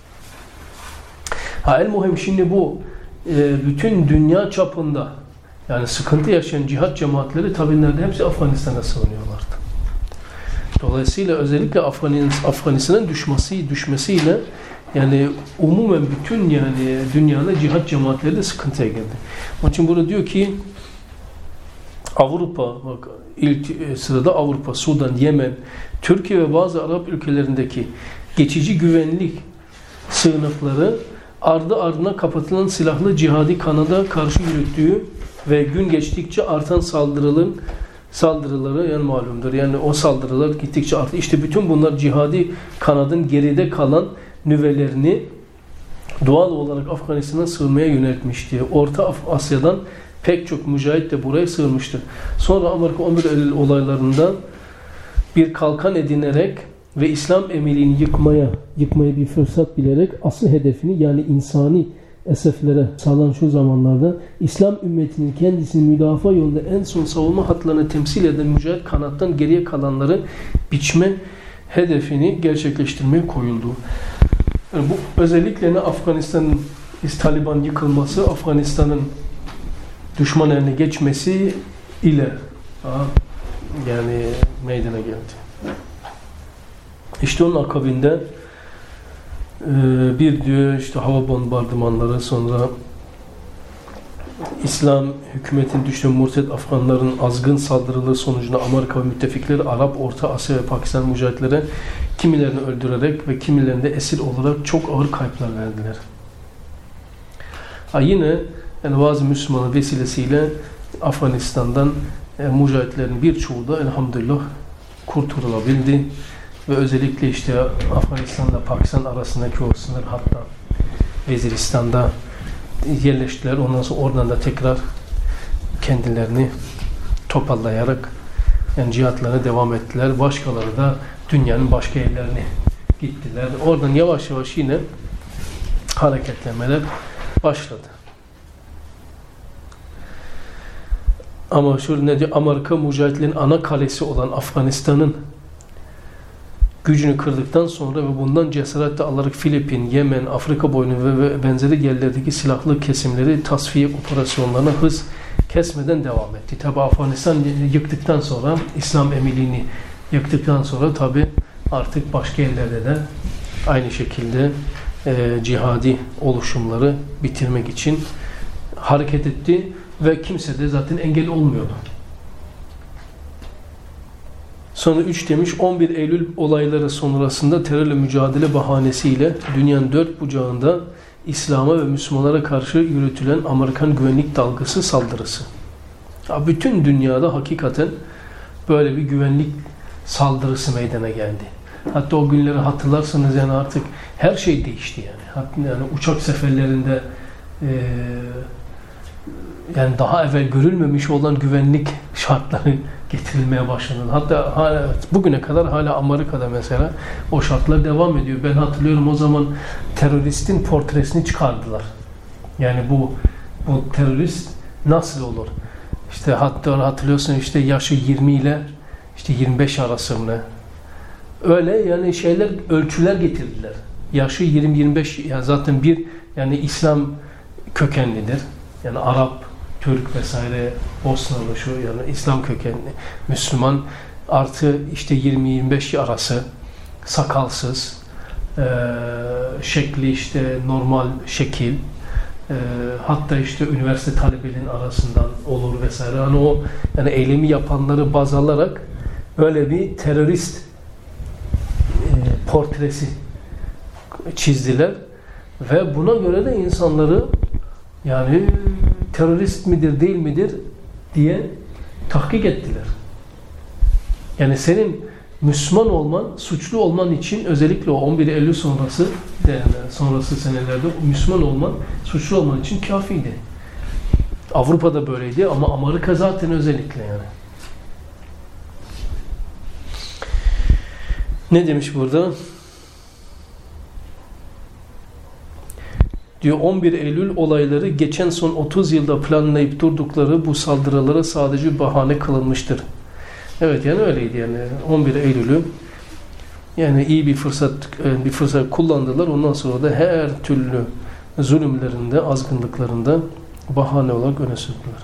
El-muhim şimdi bu bütün dünya çapında yani sıkıntı yaşayan cihat cemaatleri tabii nerede hepsi Afganistan'a sığınıyorlardı. Dolayısıyla özellikle Afganistan'ın düşmesiyle yani umumen bütün yani dünyada cihat cemaatleri de sıkıntıya geldi. Onun için burada diyor ki Avrupa, bak ilk sırada Avrupa, Sudan, Yemen, Türkiye ve bazı Arap ülkelerindeki geçici güvenlik sığınakları ardı ardına kapatılan silahlı cihadi kanada karşı yürüttüğü ve gün geçtikçe artan saldırıları yani malumdur. Yani o saldırılar gittikçe arttı. İşte bütün bunlar cihadi kanadın geride kalan nüvelerini doğal olarak Afganistan'a sığınmaya yöneltmişti. Orta Asya'dan Pek çok mücahit de buraya sığınmıştır. Sonra Amerika 11 Eylül olaylarından bir kalkan edinerek ve İslam emirliğini yıkmaya bir fırsat bilerek asıl hedefini, yani insani eseflere salan şu zamanlarda İslam ümmetinin kendisini müdafaa yolunda en son savunma hatlarını temsil eden mücahit kanattan geriye kalanları biçme hedefini gerçekleştirmeye koyuldu. Yani bu özellikle Afganistan'ın Taliban yıkılması, Afganistan'ın düşman eline geçmesi ile yani meydana geldi. İşte onun akabinde bir diyor işte hava bombardımanları, sonra İslam hükümetinin düşen murtet Afganların azgın saldırıları sonucunda Amerika ve müttefikleri Arap, Orta Asya ve Pakistan mücahitlere kimilerini öldürerek ve kimilerini de esir olarak çok ağır kayıplar verdiler. Yine yani bazı Müslümanlar vesilesiyle Afganistan'dan mücahitlerin birçoğu da elhamdülillah kurtulabildi ve özellikle işte Afganistan'la Pakistan arasındaki o sınır, hatta Veziristan'da yerleştiler. Ondan sonra oradan da tekrar kendilerini toparlayarak yani cihatlarına devam ettiler. Başkaları da dünyanın başka yerlerine gittiler. Oradan yavaş yavaş yine hareketlenmeler başladı. Ama şöyle ne diyor? Amerika mücahitlerin ana kalesi olan Afganistan'ın gücünü kırdıktan sonra ve bundan cesaretle alarak Filipin, Yemen, Afrika boynu ve benzeri yerlerdeki silahlı kesimleri tasfiye operasyonlarına hız kesmeden devam etti. Tabi Afganistan yıktıktan sonra, İslam emirliğini yıktıktan sonra tabi artık başka yerlerde de aynı şekilde cihadi oluşumları bitirmek için hareket etti ve kimse de zaten engel olmuyordu. Sonra 3 demiş 11 Eylül olayları sonrasında terörle mücadele bahanesiyle dünyanın dört bucağında İslam'a ve Müslümanlara karşı yürütülen Amerikan güvenlik dalgası saldırısı. Ya bütün dünyada hakikaten böyle bir güvenlik saldırısı meydana geldi. Hatta o günleri hatırlarsanız yani artık her şey değişti yani. Hatta yani uçak seferlerinde yani daha evvel görülmemiş olan güvenlik şartları getirilmeye başlandı. Hatta hala, bugüne kadar hala Amerika'da mesela o şartlar devam ediyor. Ben hatırlıyorum o zaman teröristin portresini çıkardılar. Yani bu terörist nasıl olur? İşte hatta hatırlıyorsun işte yaşı 20 ile işte 25 arası mı? Öyle yani şeyler, ölçüler getirdiler. Yaşı 20-25 yani zaten bir yani İslam kökenlidir. Yani Arap, Türk vesaire, Bosnalı şu yani İslam kökenli Müslüman artı işte 20-25 arası sakalsız şekli işte normal şekil hatta işte üniversite talebelerinin arasından olur vesaire. Hani o yani eylemi yapanları baz alarak öyle bir terörist portresi çizdiler ve buna göre de insanları yani terörist midir değil midir diye tahkik ettiler. Yani senin Müslüman olman, suçlu olman için özellikle o 11 Eylül sonrası senelerde Müslüman olman, suçlu olman için kafiydi. Avrupa'da böyleydi ama Amerika zaten özellikle yani. Ne demiş burada? Diyor 11 Eylül olayları geçen son 30 yılda planlayıp durdukları bu saldırılara sadece bahane kılınmıştır. Evet yani öyleydi yani 11 Eylül'ü yani iyi bir fırsat kullandılar. Ondan sonra da her türlü zulümlerinde, azgınlıklarında bahane olarak öne sürdüler.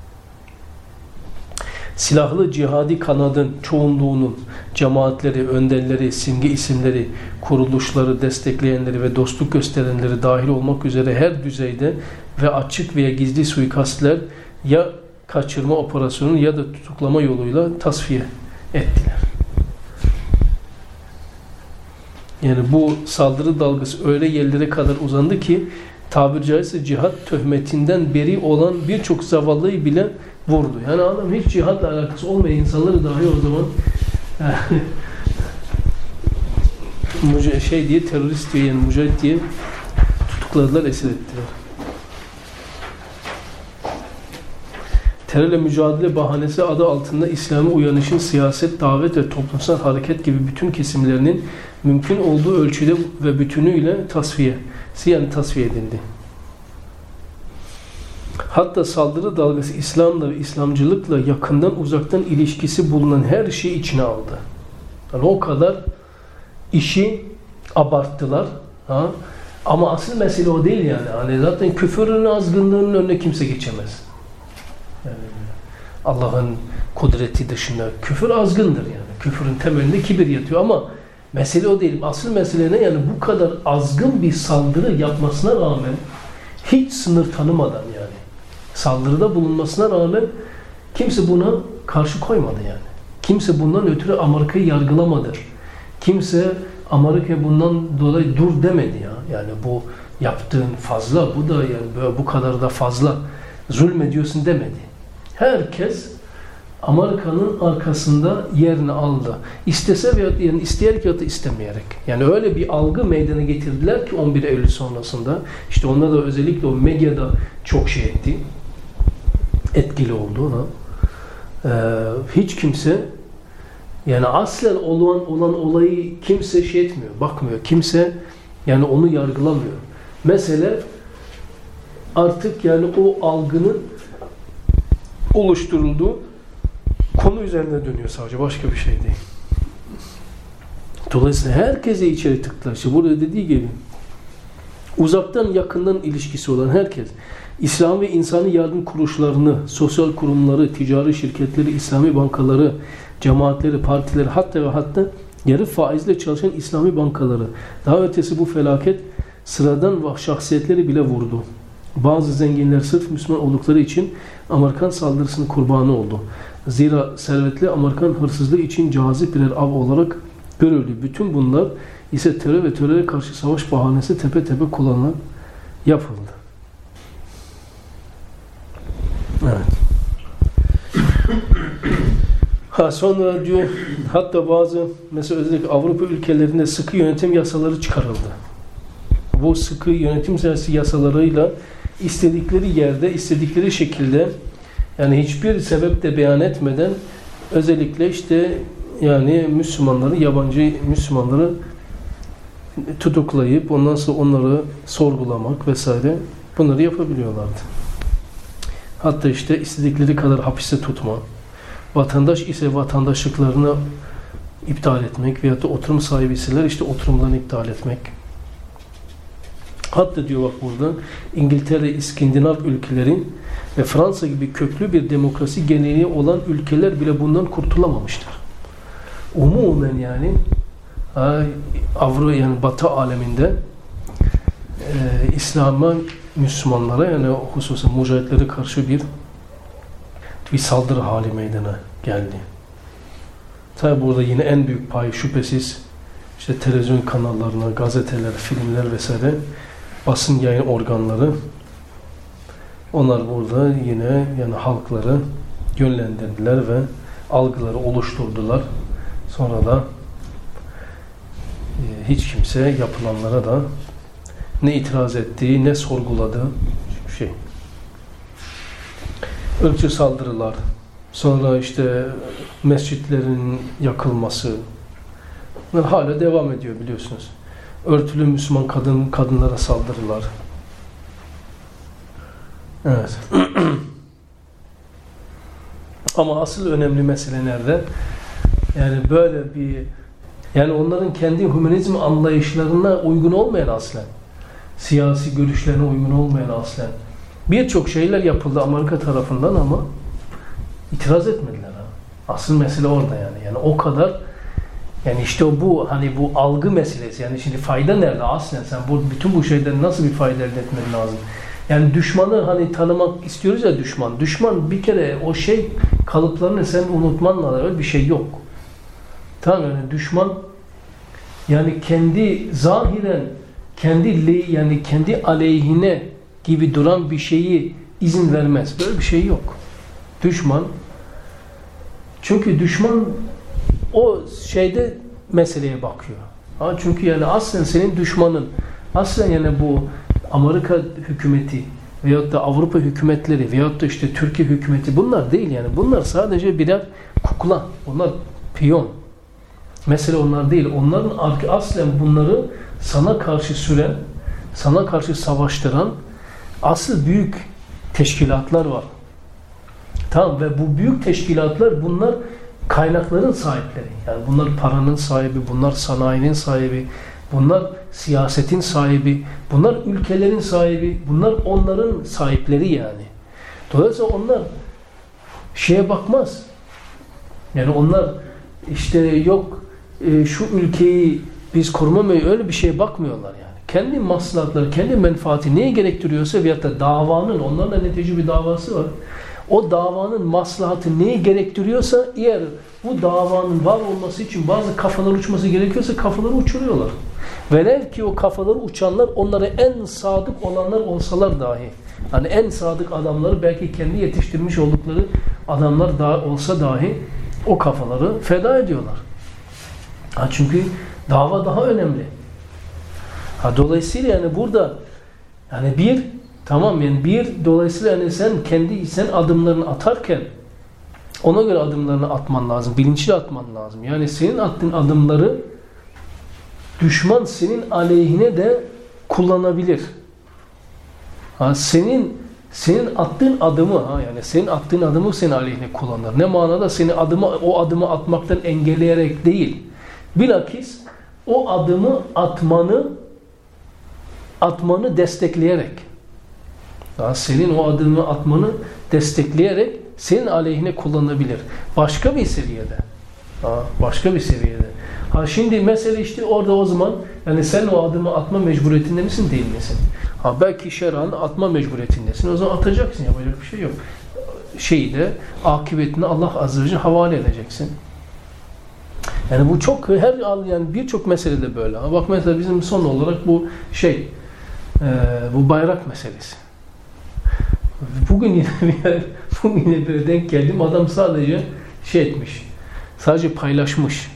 Silahlı cihadi kanadın çoğunluğunun cemaatleri, önderleri, simge isimleri, kuruluşları, destekleyenleri ve dostluk gösterenleri dahil olmak üzere her düzeyde ve açık veya gizli suikastler ya kaçırma operasyonu ya da tutuklama yoluyla tasfiye ettiler. Yani bu saldırı dalgası öyle yerlere kadar uzandı ki tabiri caizse cihat töhmetinden beri olan birçok zavallıyı bile vurdu. Yani adam hiç cihatla alakası olmayan insanları dahi o zaman diye terörist diye yani mücahit diye tutukladılar, esir ettiler. terörle mücadele bahanesi adı altında İslami uyanışın siyaset, davet ve toplumsal hareket gibi bütün kesimlerinin mümkün olduğu ölçüde ve bütünüyle tasfiye edildi. Hatta saldırı dalgası İslam'la ve İslamcılıkla yakından uzaktan ilişkisi bulunan her şeyi içine aldı. Yani o kadar işi abarttılar. Ha? Ama asıl mesele o değil yani. Hani zaten küfürün azgınlığının önüne kimse geçemez. Yani Allah'ın kudreti dışında küfür azgındır yani. Küfürün temelinde kibir yatıyor ama mesele o değil. Asıl mesele ne? Yani bu kadar azgın bir saldırı yapmasına rağmen hiç sınır tanımadan yani saldırıda bulunmasına rağmen kimse buna karşı koymadı yani. Kimse bundan ötürü Amerika'yı yargılamadı. Kimse Amerika'ya bundan dolayı dur demedi ya. Yani bu yaptığın fazla, bu da yani böyle bu kadar da fazla zulmediyorsun demedi. Herkes Amerika'nın arkasında yerini aldı. İstese veya yani isteyerek ya da istemeyerek. Yani öyle bir algı meydana getirdiler ki 11 Eylül sonrasında. İşte onlar da özellikle o medyada çok şey etti. Etkili oldu. Hiç kimse yani aslen olan olayı kimse şey etmiyor, bakmıyor. Kimse yani onu yargılamıyor. Mesele artık yani o algının oluşturulduğu konu üzerine dönüyor sadece. Başka bir şey değil. Dolayısıyla herkese içeri tıklar. İşte burada dediği gibi uzaktan yakından ilişkisi olan herkes İslam ve insani yardım kuruluşlarını, sosyal kurumları, ticari şirketleri, İslami bankaları, cemaatleri, partileri hatta yarı faizle çalışan İslami bankaları. Daha ötesi bu felaket sıradan şahsiyetleri bile vurdu. Bazı zenginler sırf Müslüman oldukları için Amerikan saldırısının kurbanı oldu. Zira servetli Amerikan hırsızlığı için cazip birer av olarak görüldü. Bütün bunlar ise terör ve teröre karşı savaş bahanesi tepe tepe kullanılan yapıldı. Evet. Sonra diyor hatta bazı mesela özellikle Avrupa ülkelerinde sıkı yönetim yasaları çıkarıldı. Bu sıkı yönetim yasalarıyla istedikleri yerde, istedikleri şekilde yani hiçbir sebep de beyan etmeden özellikle işte yani Müslümanları, yabancı Müslümanları tutuklayıp ondan sonra onları sorgulamak vesaire bunları yapabiliyorlardı. Hatta işte istedikleri kadar hapiste tutma, vatandaş ise vatandaşlıklarını iptal etmek veyahut da oturum sahibi iseler işte oturumlarını iptal etmek. Hatta diyor bak burada İngiltere, İskandinav ülkeleri ve Fransa gibi köklü bir demokrasi geleneği olan ülkeler bile bundan kurtulamamıştır. Umumen yani Avrupa yani Batı aleminde İslam'a, Müslümanlara yani hususen mücahitlere karşı bir saldırı hali meydana geldi. Tabi burada yine en büyük pay şüphesiz işte televizyon kanallarına, gazeteler, filmler vesaire basın yayın organları onlar burada yine yani halkları yönlendirdiler ve algıları oluşturdular. Sonra da hiç kimse yapılanlara da ne itiraz ettiği ne sorguladığı şey. Irkçı saldırılar, sonra işte mescitlerin yakılması bunlar hala devam ediyor biliyorsunuz. Örtülü Müslüman kadınlara saldırılar. Evet. Ama asıl önemli mesele nerede? Yani böyle bir yani onların kendi hümanizm anlayışlarına uygun olmayan aslen, siyasi görüşlerine uygun olmayan aslen birçok şeyler yapıldı Amerika tarafından ama itiraz etmediler. Asıl mesele orada yani. Yani o kadar yani işte bu hani bu algı meselesi. Yani şimdi fayda nerede aslen? Sen bütün bu şeyden nasıl bir fayda elde etmen lazım? Yani düşmanı hani tanımak istiyoruz ya düşman. Düşman bir kere o şey kalıplarını sen unutman lazım. Öyle bir şey yok. Tamam yani düşman yani kendi zahiren kendi aleyhine gibi duran bir şeyi izin vermez. Böyle bir şey yok. Düşman çünkü düşman o şeyde meseleye bakıyor. Çünkü yani aslen senin düşmanın aslen yani bu Amerika hükümeti veyahut da Avrupa hükümetleri veyahut da işte Türkiye hükümeti bunlar değil yani. Bunlar sadece birer kukla. Onlar piyon. Mesele onlar değil. Onların aslen bunları sana karşı süren, sana karşı savaştıran asıl büyük teşkilatlar var. Tamam, ve bu büyük teşkilatlar bunlar kaynakların sahipleri. Yani bunlar paranın sahibi, bunlar sanayinin sahibi, bunlar siyasetin sahibi, bunlar ülkelerin sahibi, bunlar onların sahipleri yani. Dolayısıyla onlar şeye bakmaz. Yani onlar işte yok şu ülkeyi biz korumamayı öyle bir şeye bakmıyorlar yani. Kendi maslahatları, kendi menfaati neyi gerektiriyorsa veyahut da davanın, onların da netice bir davası var. O davanın maslahatı neyi gerektiriyorsa eğer bu davanın var olması için bazı kafalar uçması gerekiyorsa kafaları uçuruyorlar. Velev ki o kafaları uçanlar onlara en sadık olanlar olsalar dahi, hani en sadık adamları belki kendi yetiştirmiş oldukları adamlar da olsa dahi o kafaları feda ediyorlar. Çünkü dava daha önemli. Dolayısıyla yani burada yani dolayısıyla yani sen adımlarını atarken ona göre adımlarını atman lazım. Bilinçli atman lazım. Yani senin attığın adımları düşman senin aleyhine de kullanabilir. Senin attığın adımı yani senin attığın adımı senin aleyhine kullanır. Ne manada seni o adımı atmaktan engelleyerek değil. Bilakis o adımı atmanı destekleyerek. Senin o adımı atmanı destekleyerek senin aleyhine kullanılabilir. Başka bir seviyede. Başka bir seviyede. Şimdi mesele işte orada o zaman yani sen o adımı atma mecburiyetinde misin değil misin? Belki şer'an atma mecburiyetindesin. O zaman atacaksın. Yapacak bir şey yok. Akıbetini Allah Azze ve Celle havale edeceksin. Yani bu çok yani birçok meselede böyle. Bak mesela bizim son olarak bu bu bayrak meselesi. Bugün yine bir denk geldim. Adam sadece etmiş. Sadece paylaşmış.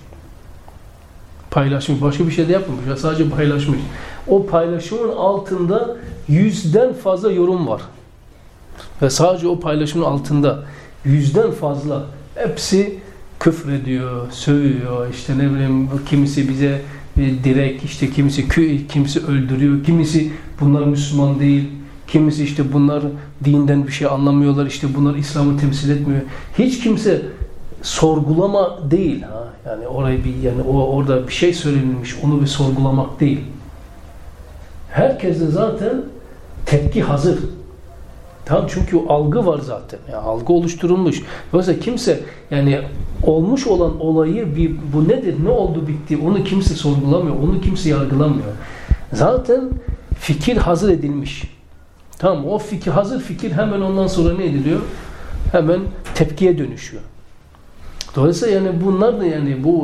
Başka bir şey de yapmamış. Sadece paylaşmış. O paylaşımın altında 100'den fazla yorum var. Ve sadece o paylaşımın altında 100'den fazla hepsi küfrediyor, sövüyor, işte ne bileyim kimisi bize direkt işte kimisi öldürüyor, kimisi bunlar Müslüman değil, kimisi işte bunlar dinden bir şey anlamıyorlar, işte bunlar İslam'ı temsil etmiyor. Hiç kimse sorgulama değil yani orada bir şey söylenilmiş, onu bir sorgulamak değil. Herkeste zaten tepki hazır. Tamam, çünkü o algı var zaten. Yani algı oluşturulmuş. Yoksa kimse yani olmuş olan olayı bu nedir, ne oldu bitti onu kimse sorgulamıyor, onu kimse yargılamıyor. Zaten fikir hazır edilmiş. Tamam, o hazır fikir hemen ondan sonra ne ediliyor? Hemen tepkiye dönüşüyor. Dolayısıyla yani bunlar da yani bu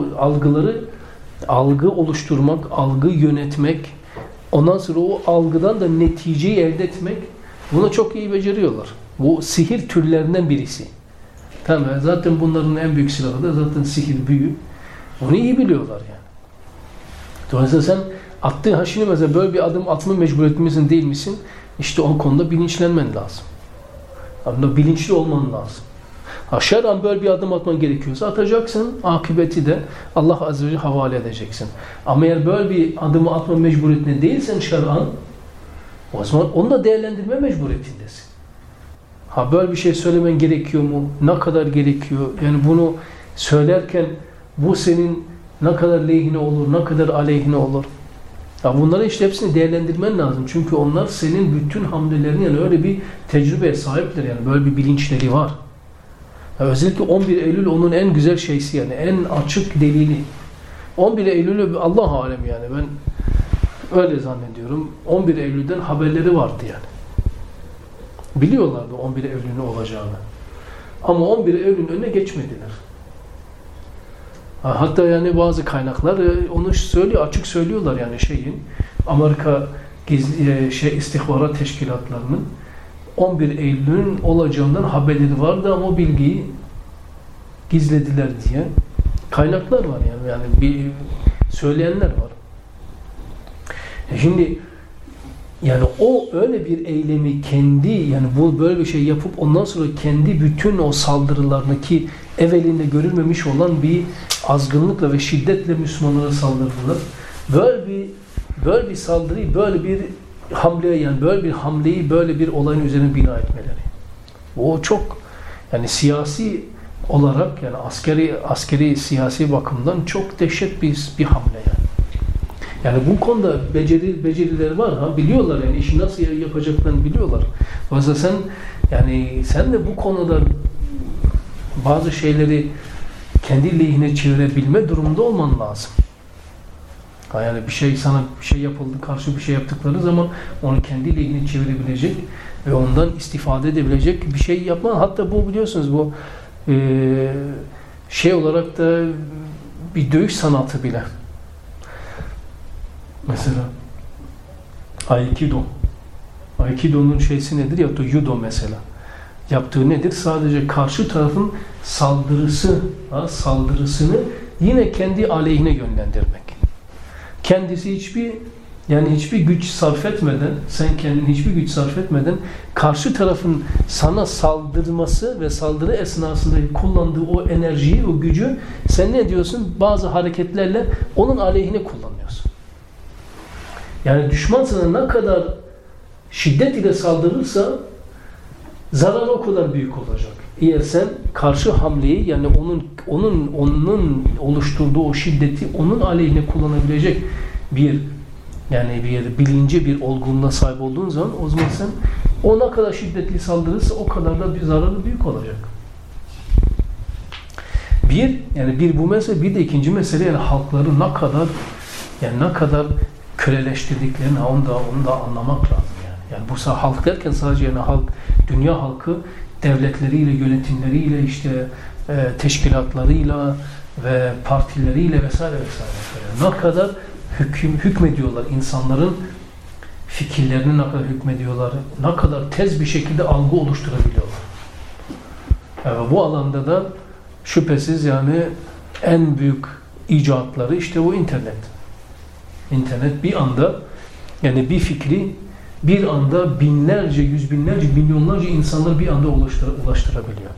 algı oluşturmak, algı yönetmek, ondan sonra o algıdan da neticeyi elde etmek, bunu çok iyi beceriyorlar. Bu sihir türlerinden birisi. Tamam, zaten bunların en büyük silahı da zaten sihir, büyü. Onu iyi biliyorlar yani. Dolayısıyla sen attığın şimdi mesela böyle bir adım atma mecburiyeti misin değil misin? İşte o konuda bilinçlenmen lazım. Yani bilinçli olman lazım. Şer'an böyle bir adım atman gerekiyorsa atacaksın, akıbeti de Allah Azze ve Celle havale edeceksin. Ama eğer böyle bir adımı atma mecburiyetinde değilsen şer'an, o zaman onu da değerlendirme mecburiyetindesin. Böyle bir şey söylemen gerekiyor mu? Ne kadar gerekiyor? Yani bunu söylerken bu senin ne kadar lehine olur, ne kadar aleyhine olur? Bunları işte hepsini değerlendirmen lazım. Çünkü onlar senin bütün hamlelerini yani öyle bir tecrübeye sahipler yani böyle bir bilinçleri var. Özellikle 11 Eylül onun en güzel şeysi yani en açık delili. 11 Eylül'ü Allah alem yani ben öyle zannediyorum. 11 Eylül'den haberleri vardı yani. Biliyorlardı 11 Eylül'ün olacağını. Ama 11 Eylül'ün önüne geçmediler. Hatta yani bazı kaynaklar onu açık söylüyorlar yani Amerika istihbarat teşkilatlarının 11 Eylül'ün olacağından haberleri vardı ama o bilgiyi gizlediler diye kaynaklar var yani bir söyleyenler var. Şimdi Yani o öyle bir eylemi kendi, yani bu böyle bir şey yapıp ondan sonra kendi bütün o saldırılarını, ki evvelinde görülmemiş olan bir azgınlıkla ve şiddetle Müslümanlara saldırdılar. Böyle bir saldırıyı, böyle bir hamleye, yani böyle bir hamleyi böyle bir olayın üzerine bina etmeleri. O çok, yani siyasi olarak, yani askeri siyasi bakımdan çok dehşet bir hamle yani. Yani bu konuda becerileri var, ha, biliyorlar yani işi nasıl yapacaklarını biliyorlar. Dolayısıyla sen de bu konuda bazı şeyleri kendi lehine çevirebilme durumunda olman lazım. Yani sana bir şey yapıldı, karşı bir şey yaptıkları zaman onu kendi lehine çevirebilecek ve ondan istifade edebilecek bir şey yapma. Hatta bu, biliyorsunuz, bu şey olarak da bir dövüş sanatı bile. Mesela Aikido. Aikido'nun şeysi nedir? Ya da Judo mesela. Yaptığı nedir? Sadece karşı tarafın saldırısını yine kendi aleyhine yönlendirmek. Kendisi hiçbir güç sarf etmeden, sen kendin hiçbir güç sarf etmeden karşı tarafın sana saldırması ve saldırı esnasında kullandığı o enerjiyi, o gücü sen ne diyorsun? Bazı hareketlerle onun aleyhine kullanıyorsun. Yani düşman sana ne kadar şiddet ile saldırırsa zarar o kadar büyük olacak. Eğer sen karşı hamleyi, yani onun oluşturduğu o şiddeti onun aleyhine kullanabilecek bir bilince, bir olgunluğa sahip olduğun zaman, o zaman sen o ne kadar şiddetli saldırırsa o kadar da bir zararı büyük olacak. Bir bu mesele, bir de ikinci mesele, yani halkları ne kadar köleleştirdiklerini onu da anlamak lazım yani. Yani bu halk derken sadece yani halk, dünya halkı devletleriyle, yönetimleriyle, işte teşkilatlarıyla ve partileriyle vesaire. Ne kadar hükmediyorlar, insanların fikirlerini ne kadar hükmediyorlar, ne kadar tez bir şekilde algı oluşturabiliyorlar. Yani bu alanda da şüphesiz yani en büyük icatları işte bu internet. İnternet bir anda, yani bir fikri bir anda binlerce, yüz binlerce, milyonlarca insanları bir anda ulaştırabiliyor.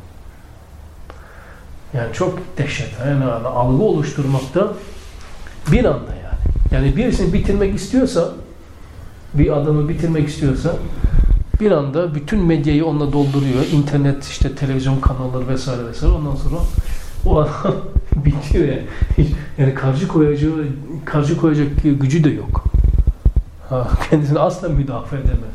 Yani çok dehşet. Yani algı oluşturmakta bir anda yani. Yani birisini bitirmek istiyorsa, bir adamı bitirmek istiyorsa bir anda bütün medyayı onunla dolduruyor. İnternet, işte televizyon kanalları vesaire. Ondan sonra o adam bitiyor yani. Yani karşı koyacak gücü de yok. Kendisini asla müdafaa edemez.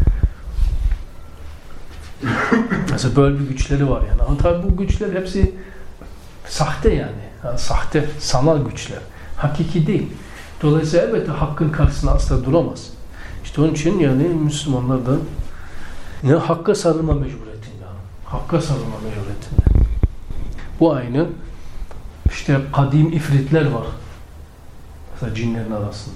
Mesela böyle bir güçleri var yani. Ama tabii bu güçler hepsi sahte yani. Sahte, sanal güçler. Hakiki değil. Dolayısıyla elbette hakkın karşısında asla duramaz. İşte onun için yani Müslümanlar da yine hakka sarılma mecburiyetinde. Hakka sarılma mecburiyetinde. Bu aynı işte kadim ifritler var. Mesela cinlerin arasında.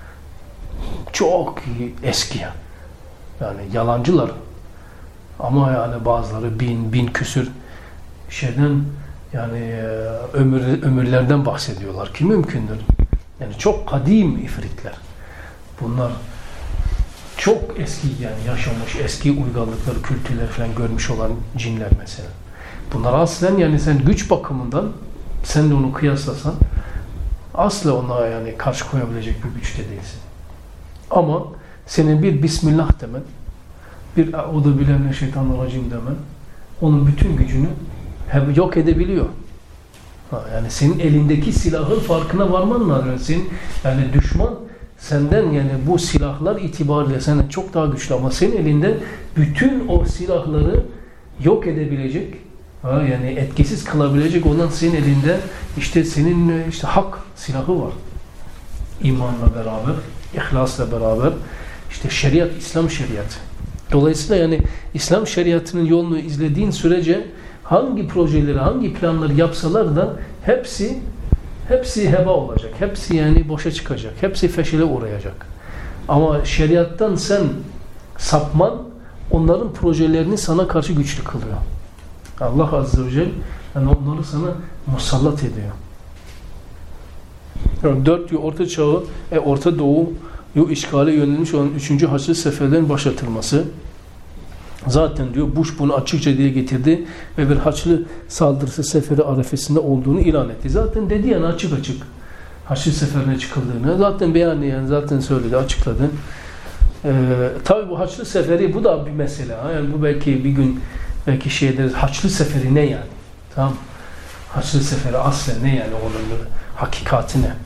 Çok eski. Yani yalancılar. Ama yani bazıları bin küsür şeyden, yani ömürlerden bahsediyorlar ki mümkündür. Yani çok kadim ifritler. Bunlar çok eski, yani yaşamış, eski uygarlıkları, kültürler falan görmüş olan cinler mesela. Bunlar aslen, yani sen güç bakımından sen de onu kıyaslasan asla ona yani karşı koyabilecek bir güçte değilsin. Ama senin bir Bismillah demen, bir Euzubillahimineşşeytanirracim demen onun bütün gücünü hep yok edebiliyor. Yani senin elindeki silahın farkına varman lazım. Yani düşman senden, yani bu silahlar itibariyle senden çok daha güçlü, ama senin elinde bütün o silahları yok edebilecek, yani etkisiz kılabilecek olan senin elinde işte senin işte hak silahı var. İmanla beraber, ihlasla beraber, işte şeriat, İslam şeriatı. Dolayısıyla yani İslam şeriatının yolunu izlediğin sürece hangi projeleri, hangi planları yapsalar da hepsi heba olacak. Hepsi yani boşa çıkacak. Hepsi feşile uğrayacak. Ama şeriattan sen sapman onların projelerini sana karşı güçlü kılıyor. Allah Azze ve Celle yani onları sana musallat ediyor. Yani Orta Çağı, Orta Doğu işgale yönelmiş olan 3. Haçlı Seferlerin başlatılması. Zaten diyor Bush bunu açıkça dile getirdi ve bir Haçlı saldırısı seferi arefesinde olduğunu ilan etti. Zaten dedi yani açık açık Haçlı Seferine çıkıldığını zaten yani zaten söyledi, açıkladı. Tabi bu Haçlı Seferi bu da bir mesele. Yani bu belki bir gün belki şey deriz, Haçlı Seferi ne yani? Tamam. Haçlı Seferi aslen ne yani, onun hakikati ne?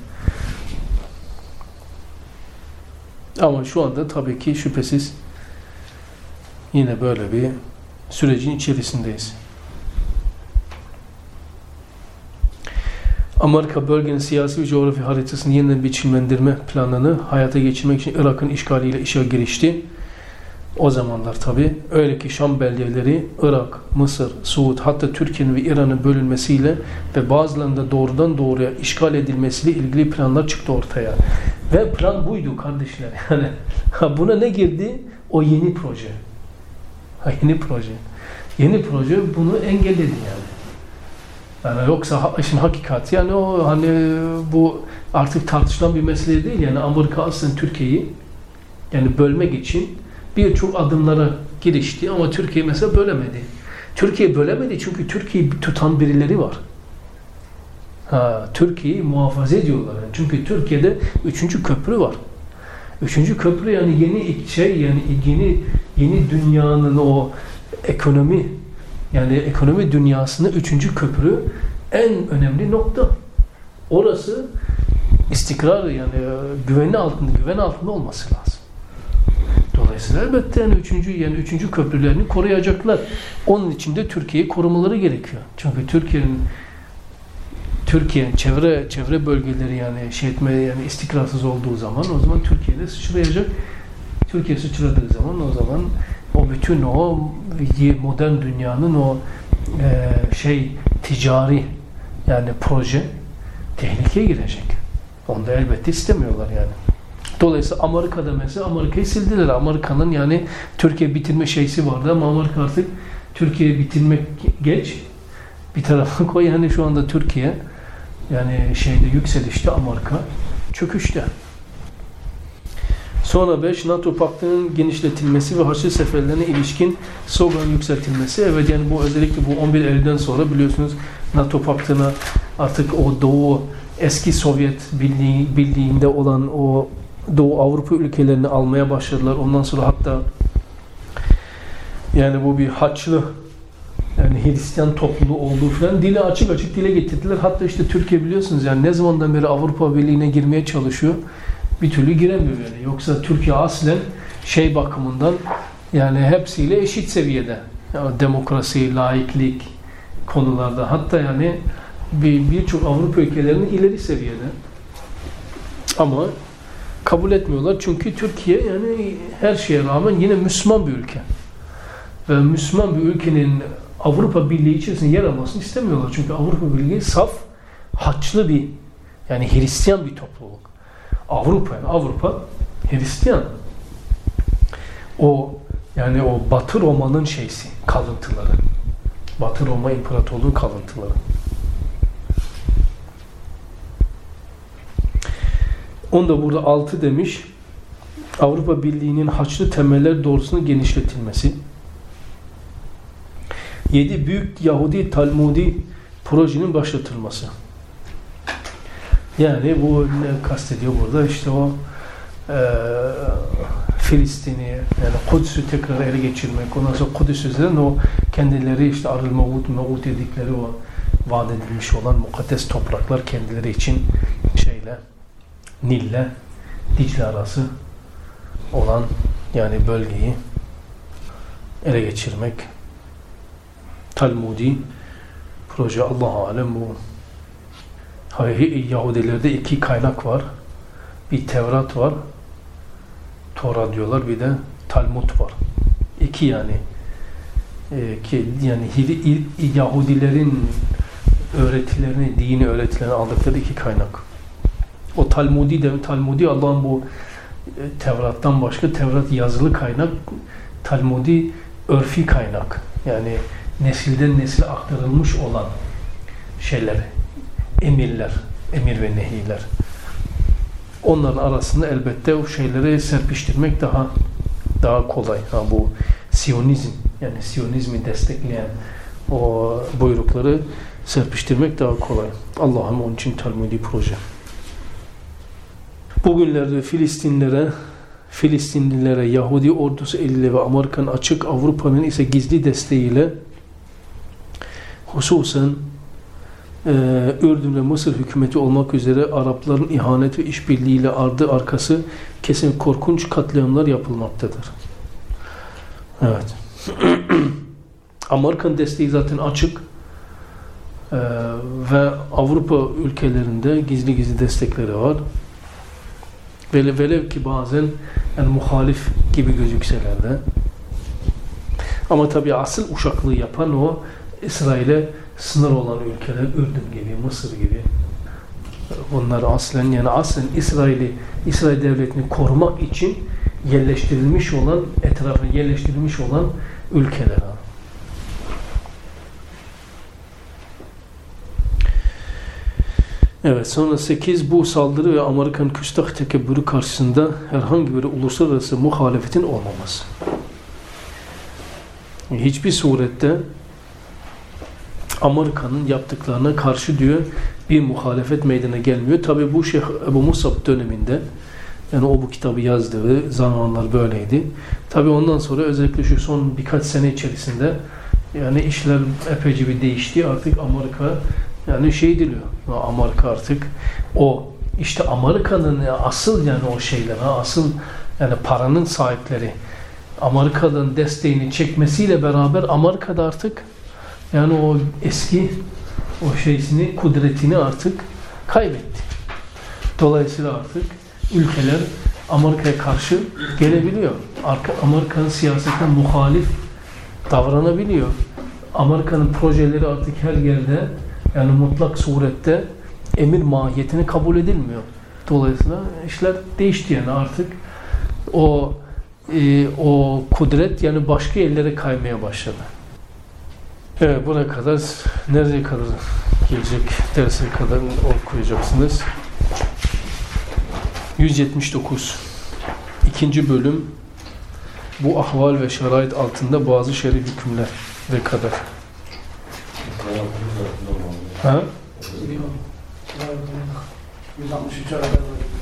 Ama şu anda tabii ki şüphesiz yine böyle bir sürecin içerisindeyiz. Amerika bölgenin siyasi ve coğrafi haritasını yeniden biçimlendirme planını hayata geçirmek için Irak'ın işgaliyle işe girişti. O zamanlar tabi öyle ki Şam beldeleri Irak, Mısır, Suud hatta Türkiye'nin ve İran'ın bölünmesiyle ve bazılarında doğrudan doğruya işgal edilmesiyle ilgili planlar çıktı ortaya. Ve plan buydu kardeşler. Yani buna ne girdi? O yeni proje. Yeni proje bunu engelledi yani. Yani yoksa işin hakikati yani o hani bu artık tartışılan bir mesele değil yani. Amerika aslında Türkiye'yi yani bölmek için birçok adımlara girişti ama Türkiye mesela bölemedi. Türkiye bölemedi çünkü Türkiye'yi tutan birileri var. Türkiye'yi muhafaza ediyorlar. Yani çünkü Türkiye'de 3. köprü var. 3. köprü yani yeni dünyanın o ekonomi yani ekonomi dünyasında 3. köprü en önemli nokta. Orası istikrar yani güven altında olması lazım. Dolayısıyla elbette yani 3. köprülerini koruyacaklar. Onun için de Türkiye'yi korumaları gerekiyor. Çünkü Türkiye'nin çevre bölgeleri yani yani istikrarsız olduğu zaman o zaman Türkiye'de sıçrayacak. Türkiye sıçradığı zaman o zaman o bütün o modern dünyanın o ticari yani proje tehlikeye girecek. Onu da elbette istemiyorlar yani. Dolayısıyla Amerika'da mesela Amerika'yı sildiler. Amerika'nın yani Türkiye bitirme şeysi vardı ama Amerika artık Türkiye'yi bitirmek geç bir tarafa koy. Yani şu anda Türkiye yani yükselişte, Amerika çöküşte. Sonra 5. NATO paktının genişletilmesi ve Haçlı seferlerine ilişkin slogan yükseltilmesi. Evet yani bu özellikle bu 11 Eylül'den sonra biliyorsunuz NATO paktına artık o Doğu eski Sovyet Birliği'nde olan o Doğu Avrupa ülkelerini almaya başladılar. Ondan sonra hatta yani bu bir Haçlı yani Hristiyan topluluğu olduğu falan dile açık dile getirdiler. Hatta işte Türkiye biliyorsunuz yani ne zamandan beri Avrupa Birliği'ne girmeye çalışıyor. Bir türlü giremiyor yani. Yoksa Türkiye aslen bakımından yani hepsiyle eşit seviyede. Yani demokrasi, laiklik konularda hatta yani birçok Avrupa ülkelerinin ileri seviyede. Ama kabul etmiyorlar çünkü Türkiye yani her şeye rağmen yine Müslüman bir ülke. Ve Müslüman bir ülkenin Avrupa Birliği içerisinde yer almasını istemiyorlar. Çünkü Avrupa Birliği saf, haçlı bir yani Hristiyan bir topluluk. Avrupa Hristiyan. O Batı Roma'nın kalıntıları. Batı Roma İmparatorluğu kalıntıları. Onu da burada 6 demiş. Avrupa Birliği'nin haçlı temeller doğrultusunda genişletilmesi. 7. Büyük Yahudi Talmudi projenin başlatılması. Yani bu ne kastediyor burada? İşte o Filistin'i yani Kudüs'ü tekrar ele geçirmek. Ondan sonra Kudüs üzerinden o kendileri işte Arıl Mevut dedikleri o vaat edilmiş olan mukaddes topraklar kendileri için Nil'le Dicle arası olan yani bölgeyi ele geçirmek. Talmudi proje Allah-u Alem bu. Yahudilerde 2 kaynak var. Bir Tevrat var. Tora diyorlar. Bir de Talmud var. 2 yani. Yani Yahudilerin öğretilerini, dini öğretilerini aldıkları 2 kaynak. O Talmudi Allah'ın bu Tevrat'tan başka Tevrat yazılı kaynak, Talmudi örfi kaynak. Yani nesilden nesile aktarılmış olan emirler, emir ve nehiler. onların arasında elbette o şeyleri serpiştirmek daha kolay. Bu Siyonizm, yani Siyonizmi destekleyen o buyrukları serpiştirmek daha kolay. Allah'ım onun için Talmudi proje. Bugünlerde Filistinlilere Yahudi ordusu eliyle ve Amerika'nın açık, Avrupa'nın ise gizli desteğiyle hususen Ürdün ve Mısır hükümeti olmak üzere Arapların ihanet ve işbirliğiyle ardı arkası kesin korkunç katliamlar yapılmaktadır. Evet. Amerikan desteği zaten açık ve Avrupa ülkelerinde gizli destekleri var. Velev ki bazen yani muhalif gibi gözükseler de. Ama tabii asıl uşaklığı yapan o İsrail'e sınır olan ülkeler, Ürdün gibi, Mısır gibi. Bunlar aslen İsrail devletini korumak için etrafa yerleştirilmiş olan ülkeler. Evet, sonra 8 bu saldırı ve Amerikan küstah tekebbürü karşısında herhangi bir uluslararası muhalefetin olmaması. Hiçbir surette Amerika'nın yaptıklarına karşı diyor bir muhalefet meydana gelmiyor. Tabi bu Şeyh Ebu Musab döneminde, yani o bu kitabı yazdığı zamanlar böyleydi. Tabi ondan sonra özellikle şu son birkaç sene içerisinde yani işler epeyce bir değişti. Artık Amerika yani diliyor. Amerika artık işte Amerika'nın asıl yani o şeyler, asıl yani paranın sahipleri Amerika'nın desteğini çekmesiyle beraber Amerika'da artık yani o eski kudretini artık kaybetti. Dolayısıyla artık ülkeler Amerika'ya karşı gelebiliyor. Amerika'nın siyasetine muhalif davranabiliyor. Amerika'nın projeleri artık her yerde yani mutlak surette emir mahiyetini kabul edilmiyor. Dolayısıyla işler değişti yani artık o kudret yani başka yerlere kaymaya başladı. Evet, buraya kadar nereye kadar gelecek derse kadar okuyacaksınız. 179. 2. bölüm bu ahval ve şerait altında bazı şer'i hükümlere kadar. Ha? 163 arada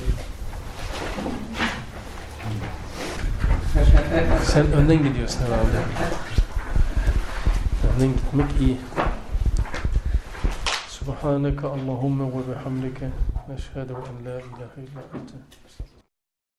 Sen önden gidiyorsun herhalde. Önden gitmek iyi. Subhaneke Allahümme ve bihamdike neşhedü en la ilahe illa ente.